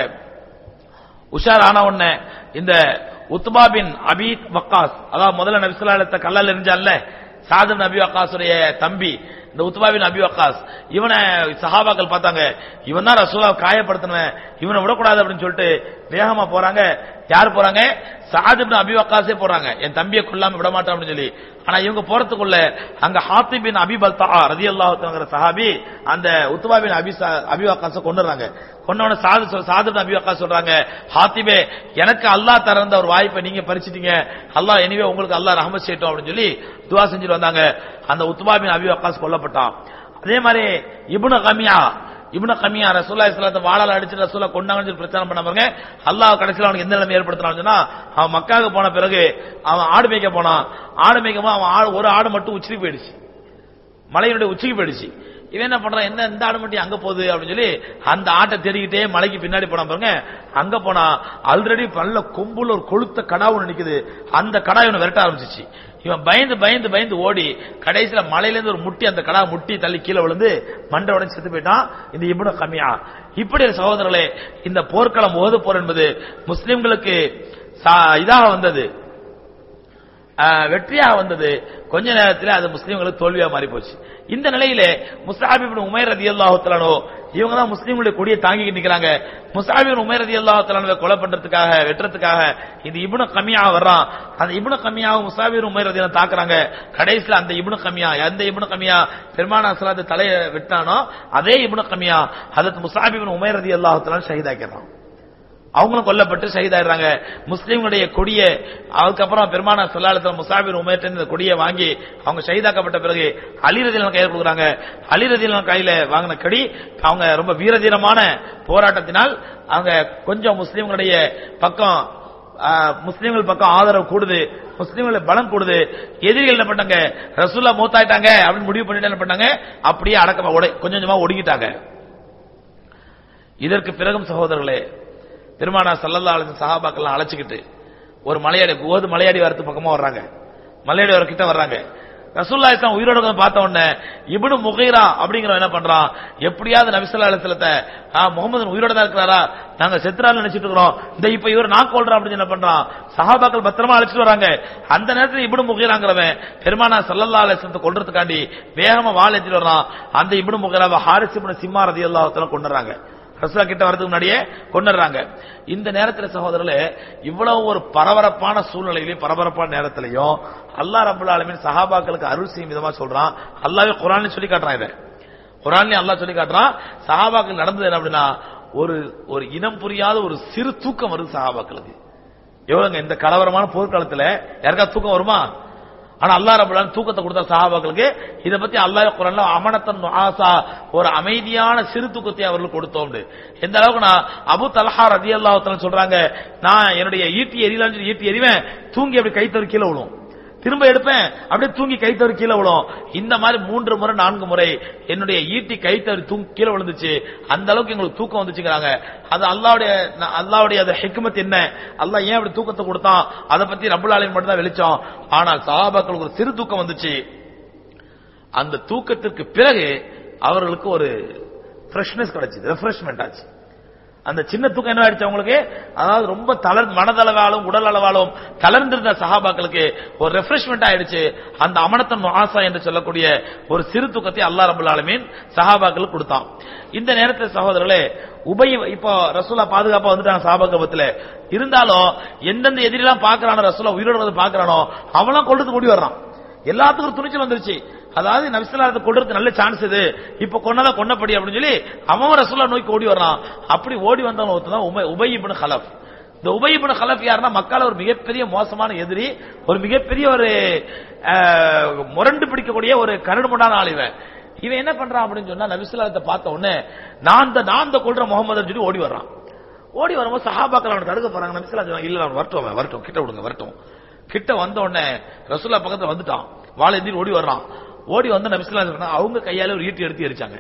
உஷாரான உடனே இந்த உத்பா பின் அபி வக்காஸ், அதாவது முதல்ல நபி ஸல்லல்லாஹு அலைஹி வஸல்லம் கல்லால் எரிஞ்சான்ல சாத் பின் அபி வக்காஸுடைய தம்பி இந்த உத்பா பின் அபி வக்காஸ், இவனை சஹாபாக்கள் பார்த்தாங்க, இவன் தான் ரசூலுல்லாஹ் காயப்படுத்தினவன், இவனை விடக்கூடாது அப்படின்னு சொல்லிட்டு வேகமா போறாங்க. யார் போறாங்க? சாத் பின் அபி வக்காஸே போறாங்க, என் தம்பியை கொல்லாம விட மாட்டான் அப்படின்னு சொல்லி. ஆனா இவங்க போறதுக்குள்ள அங்க ஹாத்திப் பின் அபி பல்தா ரலியல்லாஹு தஆலா சஹாபி அந்த உத்பா பின் அபி வக்காஸை கொன்னுறாங்க. கொன்னவன சாத் பின் அபி வக்காஸ் சொல்றாங்க, ஹாத்திபே எனக்கு அல்லாஹ் தரந்த ஒரு வாய்ப்பை நீங்க பறிச்சிட்டீங்க, அல்லாஹ் எனிவே உங்களுக்கு அல்லாஹ் ரஹ்மத் செய்யட்டும் அப்படின்னு சொல்லி துஆ செஞ்சுட்டு வந்தாங்க. அந்த உத்பா பின் அபி வக்காஸ் கொல்லப்பட்டான். அதே மாதிரி இப்னு கமியா ரசூலுல்லாஹி ஸல்லல்லாஹு அலைஹி வஸல்லம் வாளால அடிச்சு ரசூலுல்லாஹ் கொண்டாங்கன்னு சொல்லி பிரச்சாரம் பண்ண பாருங்க. அல்லாஹ் கடைசில அவனுக்கு எந்த நிலைமை ஏற்படுத்தினான்னு சொன்னா, அவன் மக்காவுக்கு போன பிறகு அவன் ஆடு மேய்க்க போனான். ஆடு மேய்க்கும் அவன் ஒரு ஆடு மட்டும் உச்சிக்கு போயிடுச்சு, மலையினுடைய உச்சிக்கு போயிடுச்சு. இவன் என்ன பண்றான், என்ன இந்த ஆடு மட்டும் அங்க போகுது அப்படின்னு சொல்லி அந்த ஆட்டை தேடிக்கிட்டே மலைக்கு பின்னாடி போனா பாருங்க. அங்க போனா ஆல்ரெடி பல்ல கொம்புல ஒரு கொளுத்த கடா ஒன்று நிக்குது. அந்த கடா இவனை விரட்ட ஆரம்பிச்சிச்சு. இவன் பயந்து பயந்து பயந்து ஓடி கடைசியில மலையில இருந்து ஒரு முட்டி அந்த கடா முட்டி தள்ளி கீழே விழுந்து மண்டை உடைச்சு செத்து போயிட்டான் இந்த இப்னு கமியா. இப்படி சகோதரர்களே, இந்த போர்க்களம் உஹது போர் என்பது முஸ்லிம்களுக்கு இதாக வந்தது, வெற்றியாக வந்தது. கொஞ்ச நேரத்தில் அது முஸ்லிம்களுக்கு தோல்வியா மாறி போச்சு. இந்த நிலையிலே முஸ்அப் இப்னு உமைர் ரலியல்லாஹு தஆலா இவங்க தான் முஸ்லிம்களுடைய கொடியை தாங்கிட்டு நிக்கிறாங்க. முஸ்அப் இப்னு உமைர் ரலியல்லாஹு தஆலா கொலை பண்றதுக்காக வெற்றத்துக்காக இந்த இப்னு கமியா வர்றான். அந்த இப்னு கமியாவை முஸ்அப் இப்னு உமைர் ரலியல்லாஹு தாக்குறாங்க. கடைசியில் அந்த இப்னு கமியா, எந்த இப்னு கமியா பெருமானார் ஸல்லல்லாஹு அலைஹி வஸல்லம் தலையை வெட்டானோ அதே இப்னு கமியா ஹஜ்ரத் முஸ்அப் இப்னு உமைர் ரலியல்லாஹு தஆலா ஷஹீதாக்கிறான். அவங்களும் கொல்லப்பட்டு ஷஹீதாயிடுறாங்க. முஸ்லிம்களுடைய கொடியை அதுக்கப்புறம் பெருமானார் ஸல்லல்லாஹு அலைஹி வஸல்லம் முஸ்அப் இப்னு உமைர் இந்த கொடியை வாங்கி அவங்க ஷஹீதாக்கப்பட்ட பிறகு அலி ரலியல்லாஹு கையில கொடுக்குறாங்க. அலி ரலியல்லாஹு கையில வாங்கின கொடி அவங்க ரொம்ப வீரதீரமான போராட்டத்தினால் அவங்க கொஞ்சம் முஸ்லிம்களுடைய பக்கம் முஸ்லிம்கள் பக்கம் ஆதரவு கூடுது, முஸ்லிம்களை பலம் கூடுது. எதிரிகள் என்ன பண்ணாங்க, ரசூலுல்லாஹ் மௌத்தாயிட்டாங்க அப்படின்னு முடிவு பண்ணிட்டு என்ன பண்ணாங்க, அப்படியே அடக்கமா கொஞ்சம் கொஞ்சமா ஒடுங்கிட்டாங்க. இதற்கு பிறகும் சகோதரர்களே, பெருமானார் ஸல்லல்லாஹு அலைஹி வஸல்லம் சஹாபாக்கள் அழைச்சிக்கிட்டு ஒரு மலையாடி உஹது மலையாடி வரது பக்கமா வர்றாங்க. மலையாடி வர கிட்ட வர்றாங்க. ரசூலுல்லாஹி ஸல்லல்லாஹு அலைஹி வஸல்லம் உயிரோட பார்த்த உடனே இப்னு முகீரா அப்படிங்கிறவன் என்ன பண்றான், எப்படியாவது நபி ஸல்லல்லாஹு அலைஹி வஸல்லத்தை முகமது உயிரோட தான் இருக்கிறாரா, நாங்க செத்துறான்னு நினைச்சிட்டு இருக்கிறோம், இந்த இப்ப இவர் நான் கொல்றோம் அப்படின்னு என்ன பண்றான். சஹாபாக்கள் பத்திரமா அழைச்சிட்டு வராங்க. அந்த நேரத்தில் இப்னு முகீராங்கிறவன் பெருமானார் ஸல்லல்லாஹு அலைஹி வஸல்லம் கொல்றதுக்காண்டி வேகமா வாள் ஏற்றிட்டு வர்றான். அந்த இப்னு முகீராவை ஹாரிஸ் இப்னு சிம்மா ரலியல்லாஹு தஆலா கொன்னுறாங்க. ரசூலா கிட்ட வரதுக்கு முன்னாடியே கொண்டுறாங்க. இந்த நேரத்தில் சகோதரர்களே, இவ்வளவு ஒரு பரபரப்பான சூழ்நிலையிலையும் பரபரப்பான நேரத்திலையும் அல்லாஹ் ரப்பல் ஆலமீன் சஹாபாக்களுக்கு அருள் செய்யும் விதமா சொல்றான். அல்லாஹ்வே குர்ஆன்ல சொல்லி காட்டுறான். இதை குர்ஆன்ல அல்லாஹ் சொல்லி காட்டுறான். சஹாபாக்கள் நடந்தது என்ன அப்படின்னா, ஒரு இனம் புரியாத ஒரு சிறு தூக்கம் வருது சஹாபாக்களுக்கு. எவ்வளவுங்க இந்த கலவரமான போர்க்காலத்துல யாருக்கா தூக்கம் வருமா? ஆனா அல்லாஹ் ரப்பல் ஆலமீன் தூக்கத்தை கொடுத்த சஹாபாக்களுக்கு. இதை பத்தி அல்லாஹ் குர்ஆன்ல அமனத்தன் நுஆஸா, ஒரு அமைதியான சிறு தூக்கத்தை அவர்களுக்கு கொடுத்தோம். எந்த அளவுக்கு நான் அபூ தல்ஹா ரலியல்லாஹு தஆலா சொல்றாங்க, நான் என்னுடைய ஈட்டி எரியலாம்னு சொல்லி ஈட்டி எறிவேன், தூங்கி அப்படி கை தவறி கீழே விழும், திரும்ப எடுப்பேன் அப்படியே தூங்கி கை தவறி கீழே விழும். இந்த மாதிரி 3 முறை 4 முறை என்னுடைய ஈட்டி கை தவறி கீழே விழுந்துச்சு. அந்த அளவுக்கு எங்களுக்கு தூக்கம் வந்துச்சுங்கிறாங்க. அது அல்லாஹ்வுடைய அது ஹிக்மத் என்ன, அல்லாஹ் ஏன் அப்படி தூக்கத்தை கொடுத்தான், அதை பத்தி ரப்பல் ஆலமீன் மட்டும் தான் வெளிச்சம். ஆனால் சஹாபாக்களுக்கு ஒரு சிறு தூக்கம் வந்துச்சு. அந்த தூக்கத்திற்கு பிறகு அவர்களுக்கு ஒரு ஃப்ரெஷ்னஸ் கிடைச்சது, ரெஃப்ரெஷ்மெண்ட் ஆச்சு. அந்த சின்ன தூக்கம் என்ன ஆயிடுச்சு அவங்களுக்கு, அதாவது ரொம்ப மனதளவாலும் உடல் அளவாலும் தளர்ந்திருந்த சஹாபாக்களுக்கு ஒரு ரெஃப்ரெஷ்மெண்ட் ஆயிடுச்சு. அந்த அமனத்தன் ஆசா என்று சொல்லக்கூடிய ஒரு சிறு தூக்கத்தை அல்லாஹ் ரப்பல் ஆலமீன் சஹாபாக்களுக்கு கொடுத்தான். இந்த நேரத்தில் சகோதரர்களே, உபை இப்போ ரசூலா பாதுகாப்பா வந்துட்டாங்க சஹாபாக்கள் இருந்தாலும் எந்தெந்த எதிரிலாம் பாக்குறானோ, ரசூலா உயிரோடு வந்து பாக்குறானோ அவெல்லாம் கொண்டு ஓடி வர்றான். எல்லாத்துக்கும் துணிச்சல் வந்துருச்சு. அதாவது நபிஸல்லாஹு கொள்றது நல்ல சான்ஸ் இது, இப்ப கொன்னதா கொன்னபடி அப்படின்னு சொல்லி அவன் ரசூலா நோக்கி ஓடி வர்றான். அப்படி ஓடி வந்தவன் ஒருத்தன் உபை இப்னு கலஃப். இந்த உபை இப்னு கலஃப் யாருன்னா, மக்கால ஒரு மிகப்பெரிய மோசமான எதிரி, ஒரு மிகப்பெரிய ஒரு முரண்டு பிடிக்கக்கூடிய ஒரு கரடுமுடான ஆள். இவன் என்ன பண்றான் அப்படின்னு சொன்னா, நபிஸல்லாஹு பார்த்த உடனே நான் கொல்ற முகமது சொல்லி ஓடி வர்றான். ஓடி வரும்போது சஹாபாக்கள் அவனை தடுக்க போறாங்க. நபிஸல்லாஹு இல்ல வரட்டும் கிட்ட விடுங்க வரட்டும். கிட்ட வந்த உடனே ரசூலுல்லாஹ் பக்கத்துல வந்துட்டான், வாளை எந்திரி ஓடி வர்றான். ஓடி வந்து நபிஸல்லாஹு அவங்க கையால ஒரு ஈட்டி எடுத்து எரிஞ்சாங்க.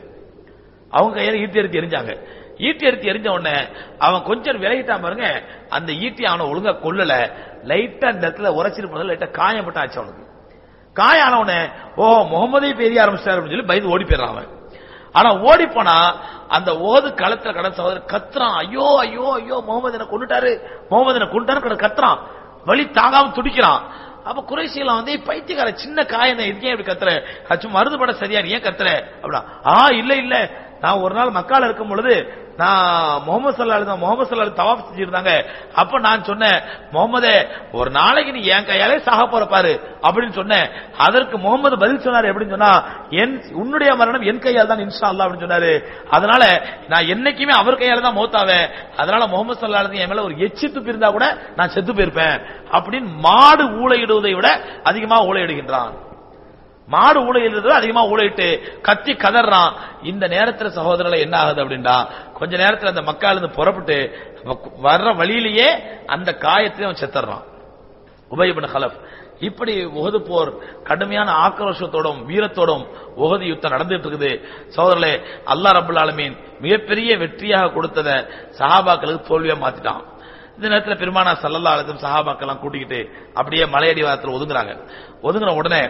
ஈட்டி எடுத்து எரிஞ்ச உடனே அவன் கொஞ்சம் விலகிட்டான் பாருங்க. அந்த ஈட்டி அவனை ஒழுங்கா கொல்லல, லைட்டா அந்த இடத்துல உரைச்சிட்டு போனது லைட்டா காயப்பட்ட ஆச்சு அவனுக்கு. காயான உடனே முகமதை பெரிய ஆரம்பிச்சாரு அப்படின்னு சொல்லி பயந்து ஓடி போயிடறான் அவன். ஆனா ஓடி போனா அந்த ஓது களத்துல கடந்த சகோதரர் கத்துறான், ஐயோ ஐயோ ஐயோ முகமது என்ன கொண்டுட்டாரு கத்துறான், வலி தாங்காம துடிக்கிறான். அப்ப குறைசியெல்லாம் வந்து பைத்தியக்கார சின்ன காயம் இருக்கேன் இப்படி கத்துற, சும்மா மருந்து பட சரியா ஏன் கத்துற அப்படின்னா, இல்ல நான் ஒரு நாள் மக்கால இருக்கும் பொழுது நான் முகமது ஸல்லல்லாஹு தவாஃப் செஞ்சிருந்தாங்க. அப்ப நான் சொன்னேன், முகமதே ஒரு நாளைக்கு நீ என் கையாலே சாக போற பாரு அப்படின்னு சொன்னேன். அதற்கு முகமது பதில் சொன்னாரு எப்படின்னு சொன்னா, உன்னுடைய மரணம் என் கையால் தான் இன்ஷா அல்லாஹ் அப்படின்னு சொன்னாரு. அதனால நான் என்னைக்குமே அவர் கையால தான் மௌத்தாவேன். அதனால முகமது ஸல்லல்லாஹு அலைஹி வஸல்லம் என் மேல ஒரு எச்சி துப்பி இருந்தா கூட நான் செத்து போயிருப்பேன் அப்படின்னு மாடு ஊளையிடுவதை விட அதிகமா ஊளையிடுகின்றான். மாடு ஊழையிடுறது அதிகமா ஊழையிட்டு கத்தி கதறான். இந்த நேரத்தில் சகோதரர்களை என்ன ஆகுது அப்படின்னா, கொஞ்ச நேரத்தில் அந்த மக்கால இருந்து புறப்பட்டு வர்ற வழியிலேயே அந்த காயத்தை அவன் செத்துறான் உபை இப்னு கலஃப். இப்படி உஹது போர் கடுமையான ஆக்ரோஷத்தோடும் வீரத்தோடும் உஹது யுத்தம் நடந்துட்டு இருக்குது. சகோதரர்களே, அல்லாஹ் ரப்பல் ஆலமீன் மிகப்பெரிய வெற்றியாக கொடுத்ததை சஹாபாக்களுக்கு தோல்வியா மாத்திட்டான். இந்த நேரத்தில் பெருமானார் ஸல்லல்லாஹு அலைஹி வஸல்லம் சஹாபாக்கெல்லாம் கூட்டிக்கிட்டு அப்படியே மலையடிவாரத்தில் ஒதுங்குறாங்க. ஒதுங்குற உடனே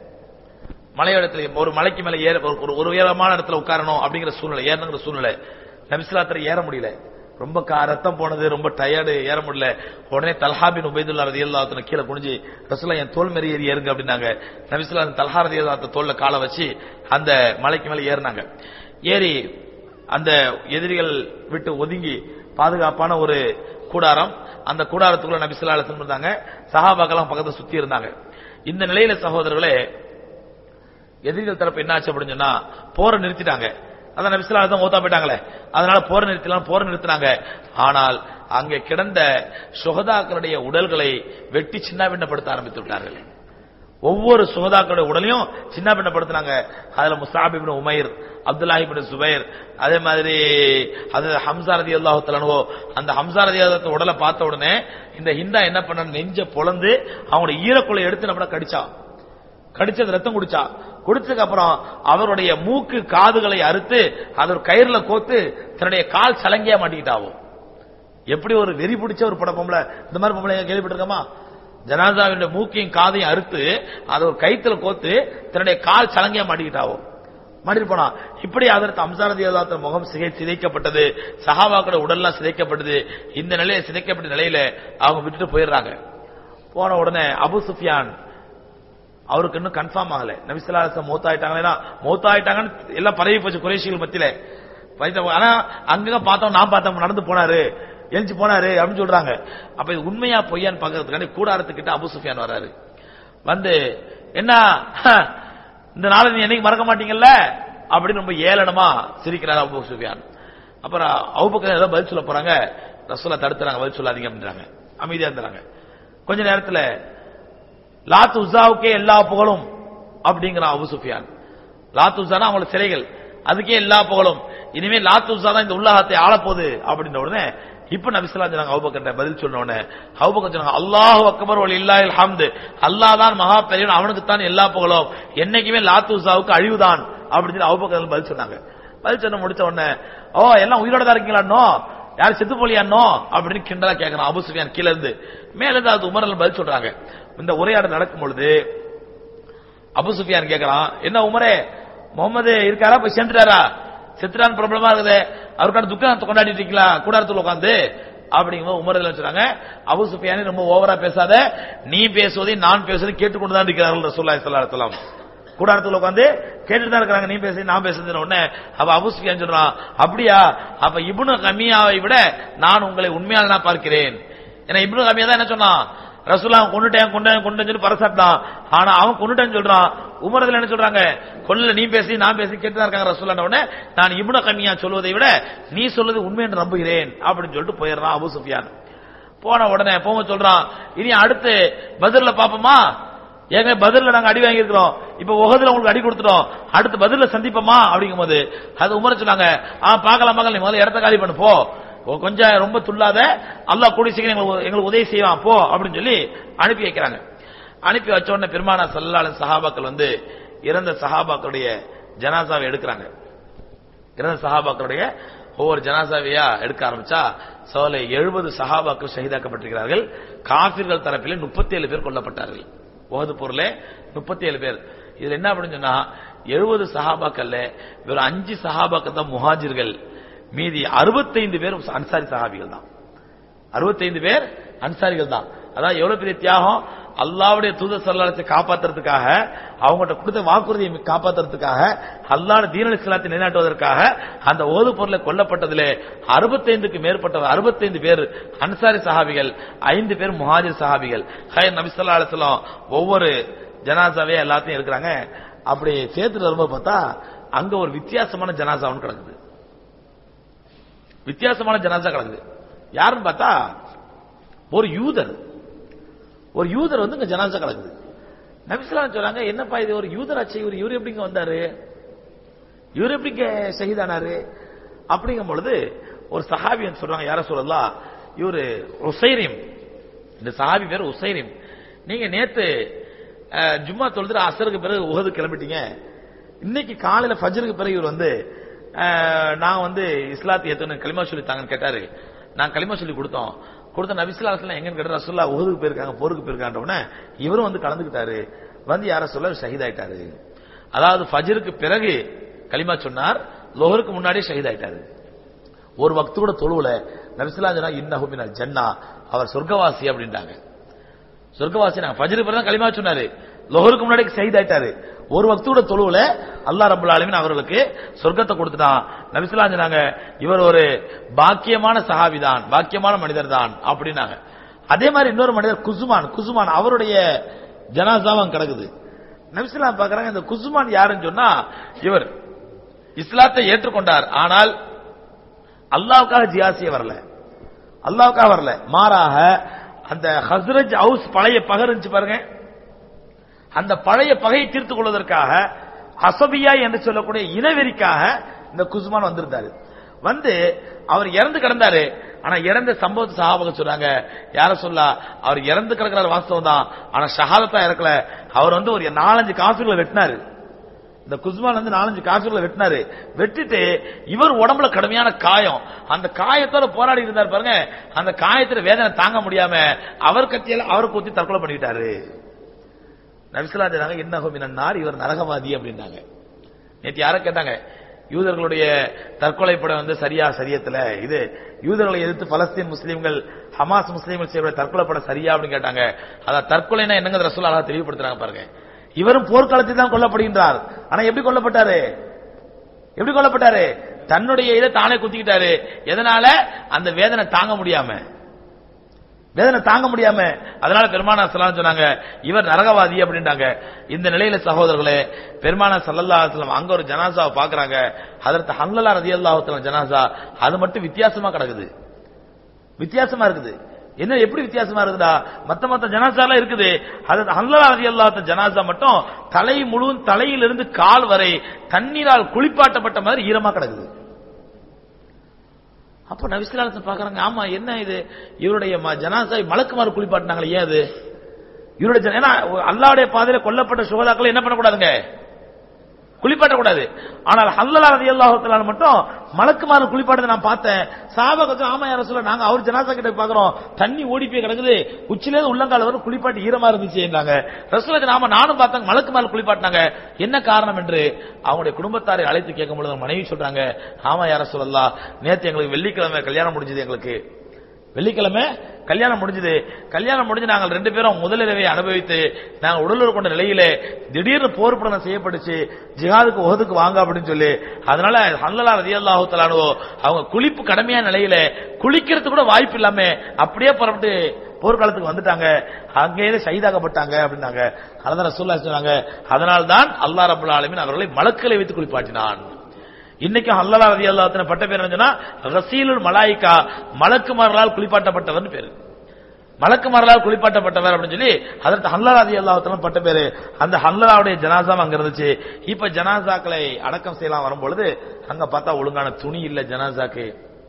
மலையிடத்துல ஒரு மலைக்கு மேல ஏற ஒரு உயரமான இடத்துல உட்காரணும் அப்படிங்கிற சூழ்நிலை, ஏறணுங்கிற சூழ்நிலை. நபிஸல்லாஹு ஏற முடியல, ரொம்ப ரத்தம் போனது, ரொம்ப டயர்டு, ஏற முடியல. உடனே தல்ஹா பின் உபைதுல்லாஹ் ரலியல்லாஹு அன்ஹு கீழே குனிஞ்சு, ரசூலுல்லாஹ் என் தோள் மேரி ஏறுங்க அப்படின்னாங்க. நபிஸல்லாஹு தல்ஹா ரலியல்லாஹு அன்ஹு தோள்ல காலை வச்சு அந்த மலைக்கு மேல ஏறினாங்க. ஏறி அந்த எதிரிகள் விட்டு ஒதுங்கி பாதுகாப்பான ஒரு கூடாரம், அந்த கூடாரத்துக்குள்ள நபிஸல்லாஹு அலைஹி வஸல்லம் இருந்தாங்க. சஹாபாக்கள் பக்கத்துல சுத்தி இருந்தாங்க. இந்த நிலையில சகோதரர்களே, எதிரிகள் தரப்பு என்னாச்சு அப்படின்னு சொன்னா, போரை நிறுத்திட்டாங்க. அதான் நபிஸல்லாஹு தான் மௌத்தா போயிட்டாங்களே, அதனால போரை நிறுத்தினாங்க. ஆனால் அங்கே கிடந்த சுஹதாக்களுடைய உடல்களை வெட்டி சின்னாபின்னப்படுத்த ஆரம்பித்து விட்டார்கள். ஒவ்வொரு சுஹதாக்களுடைய உடலையும் சின்னாபின்னப்படுத்தினாங்க. அதுல முஸ்அப் இப்னு உமைர், அப்துல்லாஹ் இப்னு சுபைர், அதே மாதிரி அது ஹம்ஸா ரலியல்லாஹு தஆலா அன்ஹு. அந்த ஹம்ஸா ரலியல்லாஹு தஆலா உடலை பார்த்த உடனே இந்த ஹிந்தா என்ன பண்ண, நெஞ்ச பொளந்து அவங்களுடைய ஈரக்குலை எடுத்து நம்ம கடிச்சது ரத்தம் குடிச்சதுக்கு அப்புறம் அவருடைய மூக்கு காதுகளை அறுத்து அது ஒரு கயிறுல கோத்து தன்னுடைய கால் சலங்கையா மாட்டிக்கிட்டாவும். எப்படி ஒரு வெறி பிடிச்ச ஒரு பொம்பளை, இந்த மாதிரி பொம்பளை கேள்விப்பட்டிருக்கோமா? ஜனாசாவின் மூக்கையும் காதையும் அறுத்து அது ஒரு கயித்துல கோத்து தன்னுடைய கால் சலங்கையா மாட்டிக்கிட்டாவும், மாட்டிட்டு போனா. இப்படி அதற்கு ஹம்ஸா ரலியல்லாஹு அன்ஹு முகம் சிதைக்கப்பட்டது, சஹாபாக்களோட உடல்லாம் சிதைக்கப்பட்டது. இந்த நிலையில சிதைக்கப்பட்ட நிலையில அவங்க விட்டுட்டு போயிடுறாங்க. போன உடனே அபு சுஃபியான் அவருக்கு இன்னும் கன்ஃபார்ம் ஆகல, நபி ஸல்லல்லாஹு அலைஹி வஸல்லம் மௌத்தாயிட்டாங்கன்னு எல்லாம் பரவி போச்சு குறைஷிகள் மத்தியில. ஆனா அங்க பார்த்தோம், நான் பார்த்தோம், நடந்து போனாரு, எழுந்து போனாரு அப்படின்னு சொல்றாங்க. அப்ப இது உண்மையா பொய்யான்னு பாக்கிறதுக்காண்டி கூடாரத்துக்கிட்ட அபு சுஃபியான் வராரு. வந்து என்ன இந்த நாளை நீ என்னைக்கு மறக்க மாட்டீங்கல்ல அப்படின்னு ரொம்ப ஏளனமா சிரிக்கிறாரு அபு சுஃபியான். அப்புறம் அபூபக்கர் ஏதோ பதில் சொல்ல போறாங்க, ரசூலுல்லாஹ் தடுத்துறாங்க, பதில் சொல்லாதீங்க அப்படின்றாங்க, அமைதியா இருந்தாங்க. கொஞ்ச நேரத்தில் லாத் உஸாவுக்கே எல்லா புகழும் அப்படிங்கிறான் அபு சுஃபியான். லாத் உஸானா அவங்களோட சிலைகள், அதுக்கே எல்லா புகழும், இனிமே லாத் உஸா தான் இந்த உலகத்தை ஆளப்போகுது அப்படின்ற உடனே இப்ப நபி ஸல்லல்லாஹு அலைஹி வஸல்லம் அபூபக்கர் பதில் சொன்ன உடனே அபூபக்கர் சொன்னாங்க, அல்லாஹு அக்பர் வலில்லாஹில் ஹம்து, அல்லாஹ் தான் மகா பெரியவன், அவனுக்கு தான் எல்லா புகழும், என்னைக்குமே லாத் உஸாவுக்கு அழிவுதான் அப்படின்னு அபூபக்கர் பதில் சொன்னாங்க. பதில் சொன்ன முடிச்ச உடனே, எல்லாம் உயிரோட தான் இருக்கீங்களான்னோ, யாரும் செத்து போலியானோ அப்படின்னு கிண்டலா கேட்கறான் அபு சுஃபியான் கீழ இருந்து. மேல இருந்து அது உமர் பதில் சொல்றாங்க. இந்த உரையாடல் நடக்கும் பொழுது அபு சுஃபியான் கேட்கறான், என்ன உமரே, முகமது இருக்காரா, போய் சென்றுட்டாரா? செத்துறான் ப்ராப்ளமா இருக்குது, அவருக்கான துக்கம் கொண்டாடிட்டு இருக்கீங்களா கூடாரத்துல உட்காந்து அப்படிங்கும்போது உமர் சொல்றாங்க, அபூ சுஃபியான் ரொம்ப ஓவரா பேசாத, நீ பேசுவதை நான் பேசுவதை கேட்டுக்கொண்டுதான் இருக்கிறார்கள் ரசூலுல்லாஹி ஸல்லல்லாஹு அலைஹி வஸல்லம். கூடாரத்துல உட்காந்து கேட்டுட்டு தான் இருக்காங்க, நீ பேசி நான் பேசுறது உடனே அப்ப அபூ சுஃபியான் சொல்றான், அப்படியா, அப்ப இப்னு கமியாவை விட நான் உங்களை உண்மையாளனா பார்க்கிறேன். ஏன்னா இப்னு கமியா தான் என்ன சொன்னான், ரசூலுல்லாஹ் கொண்டுட்டேன் சொல்லி பரசாட்டான். ஆனா அவன் கொண்டுட்டேன்னு சொல்றான். உமர்ல என்ன சொல்றாங்க, கொல்ல நீ பேசி நான் பேசி கேட்டுதான் இருக்காங்க ரசூலுல்லாஹ். உடனே நான் இப்னு கமியா சொல்வதை விட நீ சொல்வது உண்மை என்று நம்புகிறேன் அப்படின்னு சொல்லிட்டு போயிடுறான் அபூ சுஃபியான். போன உடனே போக சொல்றான், இனி அடுத்து பத்ர்ல பாப்போமா, ஏங்க பத்ர்ல நாங்க அடி வாங்கி இருக்கிறோம், இப்ப உஹதுல உங்களுக்கு அடி கொடுத்துட்டோம், அடுத்து பத்ர்ல சந்திப்போமா அப்படிங்கும் போது அது உமர் சொன்னாங்க, பார்க்கலாம் நீ முதல்ல இடத்த காலி பண்ணு போ, கொஞ்சம் ரொம்ப துள்ளாத, அல்லாஹ் கூடி சீக்கிரம் எங்களுக்கு உதவி செய்வான் போ அப்படின்னு சொல்லி அனுப்பி வைக்கிறாங்க. அனுப்பி வச்ச உடனே பெருமானார் ஸல்லல்லாஹு அலைஹி சஹாபாக்கள் இறந்த சஹாபாக்களுடைய ஜனாசாவை எடுக்கிறாங்க. இறந்த சஹாபாக்களுடைய ஒவ்வொரு ஜனாசாவையா எடுக்க ஆரம்பிச்சா 70 சஹாபாக்கள் ஷஹீதாக்கப்பட்டிருக்கிறார்கள். காஃபிர்கள் தரப்பிலே 37 பேர் கொல்லப்பட்டார்கள். உஹது போர்ல 37 பேர். இதுல என்ன அப்படின்னு சொன்னா 70 சஹாபாக்கள்ல வெறும் 5 சஹாபாக்கள் தான் முஹாஜிர்கள், மீதி 65 பேர் அன்சாரி சஹாபிகள் தான். 65 பேர் அன்சாரிகள் தான். அதாவது எவ்வளவு பெரிய தியாகம், அல்லாஹ்வுடைய தூதர் ஸல்லல்லாஹு அலைஹி காப்பாத்துறதுக்காக, அவங்கள்ட்ட கொடுத்த வாக்குறுதியை காப்பாத்துறதுக்காக, அல்லாஹ்வுடைய தீனுல் இஸ்லாத்தை நிலைநாட்டுவதற்காக அந்த ஓது பொருளை கொல்லப்பட்டதிலே 65க்கு மேற்பட்ட 65 பேர் அன்சாரி சஹாபிகள், 5 பேர் முஹாஜிர் சஹாபிகள். நபி ஸல்லல்லாஹு அலைஹி வஸல்லம் ஒவ்வொரு ஜனாசாவே எல்லாத்தையும் இருக்கிறாங்க. அப்படி சேர்த்துட்டு வரும்போது பார்த்தா அங்க ஒரு வித்தியாசமான ஜனாசா ஒன்று கிடக்குது. வித்தியாசமான ஜனாசா கிடக்குது. யாருன்னு பார்த்தா ஒரு யூதர் இங்க ஜனாசா கிடக்குது. நபி ஸல்லல்லாஹு அலைஹி சொல்றாங்க, என்னப்பா இது ஒரு யூதர் ஆச்சு, இவர் எப்படிங்க வந்தாரு, இவர் எப்படிங்க ஷஹீதானாரு அப்படிங்கும் பொழுது ஒரு சஹாபி சொல்றாங்க, யார சொல்லலாம், இவரு உசைரிம், இந்த சஹாபி பேர் உசைரிம். நீங்க நேத்து ஜும்மா தொழுது அசருக்கு பிறகு உஹது கிளம்பிட்டீங்க, இன்னைக்கு காலையில ஃபஜ்ருக்கு பிறகு இவர் நான் இஸ்லாத்தை ஏத்தணும் களிமா சொல்லி தாங்கன்னு கேட்டாரு. நான் களிமா சொல்லி கொடுத்த நபி ஸல்லல்லாஹு அலைஹி வஸல்லம் எங்கன்னு கேட்ட, ரசூலுல்லாஹ் உஹதுக்கு போயிருக்காங்க, போருக்கு போயிருக்காங்க. இவரும் கலந்துக்கிட்டாரு, யார சொல்ல ஷஹீதாயிட்டாரு. அதாவது ஃபஜ்ருக்கு பிறகு களிமா சொன்னார், லுஹருக்கு முன்னாடி ஷஹீதாயிட்டாரு. ஒரு வக்து கூட தொழுவுல. நபி ஸல்லல்லாஹு அலைஹி வஸல்லம் இன்னஹு மினல் ஜன்னா, அவர் சொர்க்கவாசி அப்படின்றாங்க. சொர்க்கவாசி ஃபஜ்ருக்கு பிறகு களிமா சொன்னாரு, லுஹருக்கு முன்னாடி ஷஹீதாயிட்டாரு. ஒரு வக்து கூட தொழுவுல அல்லாஹ் ரப்பல் ஆலமீன் அவர்களுக்கு சொர்க்கத்தை கொடுத்துட்டான். நபி ஸல்லல்லாஹு அலைஹி வஸல்லம் இவர் ஒரு பாக்கியமான சஹாபி தான், பாக்கியமான மனிதர் தான் அப்படின்னாங்க. அதே மாதிரி இன்னொரு மனிதர் குசுமான் அவருடைய ஜனாசாவும் கிடக்குது. நபி ஸல்லல்லாஹு அலைஹி வஸல்லம் பார்க்கறாங்க, இந்த குசுமான் யாருன்னு சொன்னா இவர் இஸ்லாத்தை ஏற்றுக்கொண்டார், ஆனால் அல்லாஹ்வுக்காக ஜியாசிய வரல, அல்லாஹ்வுக்காக வரல, மாறாக அந்த ஹஸ்ரஜ் ஹவுஸ் பழைய பகை இருந்துச்சு பாருங்க, அந்த பழைய பகையை தீர்த்துக் கொள்வதற்காக அசபியா என்று சொல்லக்கூடிய இனவெறிக்காக இந்த குஸ்மான் வந்திருந்தாரு. அவர் இறந்து கிடந்தாரு. ஆனா இறந்த சம்பவத்தை சஹாபாக்கள் சொல்றாங்க, யார சொல்லா அவர் இறந்து கிடக்கிறார் வாஸ்தவம் தான், ஆனா ஷஹாதத்தா இறக்கல. அவர் ஒரு 4-5 காஃபிர்களை வெட்டினாரு. இந்த குஸ்மான் 4-5 காஃபிர்களை வெட்டினாரு. வெட்டிட்டு இவர் உடம்புல கடுமையான காயம், அந்த காயத்தோட போராடி இருந்தார் பாருங்க. அந்த காயத்துல வேதனை தாங்க முடியாம அவர் கத்தியால அவர் குத்தி தற்கொலை பண்ணிக்கிட்டாரு. நபி ஸல்லல்லாஹு அலைஹி வஸல்லம் இன்னஹு மினன் நார், இவர் நரகவாதி அப்படின்னாங்க. நேற்று யார கேட்டாங்க, யூதர்களுடைய தற்கொலை படை சரியா சரியத்துல, இது யூதர்களை எதிர்த்து பலஸ்தீன் முஸ்லீம்கள் ஹமாஸ் முஸ்லீம்கள் செய்யற தற்கொலை படை சரியா அப்படின்னு கேட்டாங்க. அத தற்கொலைனா என்னங்க ரசூலுல்லாஹ் அழகா தெளிவுபடுத்துறாங்க பாருங்க. இவரும் போர்க்காலத்தில் தான் கொல்லப்படுகின்றார். ஆனா எப்படி கொல்லப்பட்டாரு, தன்னுடைய இதை தானே குத்திக்கிட்டாரு. எதனால, அந்த வேதனை தாங்க முடியாம. அதனால பெருமானார் ஸல்லல்லாஹு அலைஹி சொன்னாங்க, இவர் நரகவாதி அப்படின்றாங்க. இந்த நிலையில சகோதரர்களே, பெருமானார் ஸல்லல்லாஹு அலைஹி வஸல்லம் அங்க ஒரு ஜனாசாவை பாக்குறாங்க. ஹஜ்ரத் ஹன்ஸலா ரலியல்லாஹு தஆலா ஜனாசா. அது மட்டும் வித்தியாசமா கிடக்குது, வித்தியாசமா இருக்குது. என்ன எப்படி வித்தியாசமா இருக்குதா, மத்த ஜனாசாலாம் இருக்குது. ஹஜ்ரத் ஹன்ஸலா ரலியல்லாஹு தஆலா ஜனாசா மட்டும் தலை முழுவதும் தலையிலிருந்து கால் வரை தண்ணீரால் குளிப்பாட்டப்பட்ட மாதிரி ஈரமா கிடக்குது. அப்ப நபி ஸல்லல்லாஹு அலைஹி வஸல்லம் பாக்குறாங்க, ஆமா என்ன இது, இவருடைய ஜனாசாவை மலக்குமார் குளிப்பாட்டினாங்களே, ஏன் அது இவருடைய, ஏன்னா அல்லாஹ்வுடைய பாதையில கொல்லப்பட்ட சுஹதாக்களை என்ன பண்ணக்கூடாதுங்க, குளிப்பாட்டக்கூடாது. ஆனால் ஹல்லலா ரலியல்லாஹு தஆலா மட்டும் மலக்குமார் குளிப்பாட்டதை நான் பார்த்தேன். சஹாபாக்கள் ஆமா யா ரசூலல்லாஹ், நாங்க அவர் ஜனாசா கிட்ட பாக்குறோம், தண்ணி ஓடி போய் கிடக்குது, உச்சிலே உள்ளங்கால வரை குளிப்பாட்டி ஈரமா இருந்துச்சுன்றாங்க. ரசூலுல்லாஹ் நாம நானும் பார்த்தாங்க, மலக்குமார் குளிப்பாட்டினாங்க, என்ன காரணம் என்று அவங்களுடைய குடும்பத்தாரை அழைத்து கேட்கும் பொழுது மனைவி சொல்றாங்க, ஆமா யா ரசூலல்லாஹ், நேத்து எங்களுக்கு வெள்ளிக்கிழமை கல்யாணம் முடிஞ்சது, எங்களுக்கு வெள்ளிக்கிழமை கல்யாணம் முடிஞ்சது. கல்யாணம் முடிஞ்சு நாங்கள் 2 பேரும் முதலிரவை அனுபவித்து நாங்கள் உடலுறவு கொண்ட நிலையிலே திடீர்னு போர் படம் செய்யப்பட்டுச்சு, ஜிஹாதுக்கு உஹதுக்கு வாங்க அப்படின்னு சொல்லி, அதனால ஹல்லலா ரலியல்லாஹு தஆலா அவங்க குளிப்பு கடமையான நிலையில குளிக்கிறதுக்கு கூட வாய்ப்பு இல்லாம அப்படியே புறப்பட்டு போர்க்காலத்துக்கு வந்துட்டாங்க, அங்கேயே ஷஹீதாக்கப்பட்டாங்க அப்படின்னாங்க. அதான் ரசூலுல்லாஹ் சொன்னாங்க, அதனால்தான் அல்லாஹ் ரப்பல் ஆலமீன் அவர்களை மலக்களை வைத்து குளிப்பாட்டினான். இன்னைக்கு ஹல்லலா ரலியல்லாஹு தஆலா பட்ட பேர் என்னன்னா ரசீலுல் மலாயிகா, மலக்குமார்களால் குளிப்பாட்டப்பட்டவர் பேரு, மலக்குமார்களால் குளிப்பாட்டப்பட்டவர் அப்படின்னு சொல்லி அதற்கு ஹல்லலா ரலியல்லாஹு தஆலா பட்ட பேரு. அந்த ஹல்லலாவுடைய ஜனாசா அங்க இருந்துச்சு. இப்ப ஜனாசாக்களை அடக்கம் செய்யலாம் வரும்பொழுது அங்க பார்த்தா ஒழுங்கான துணி இல்ல ஜனாசாக்கு.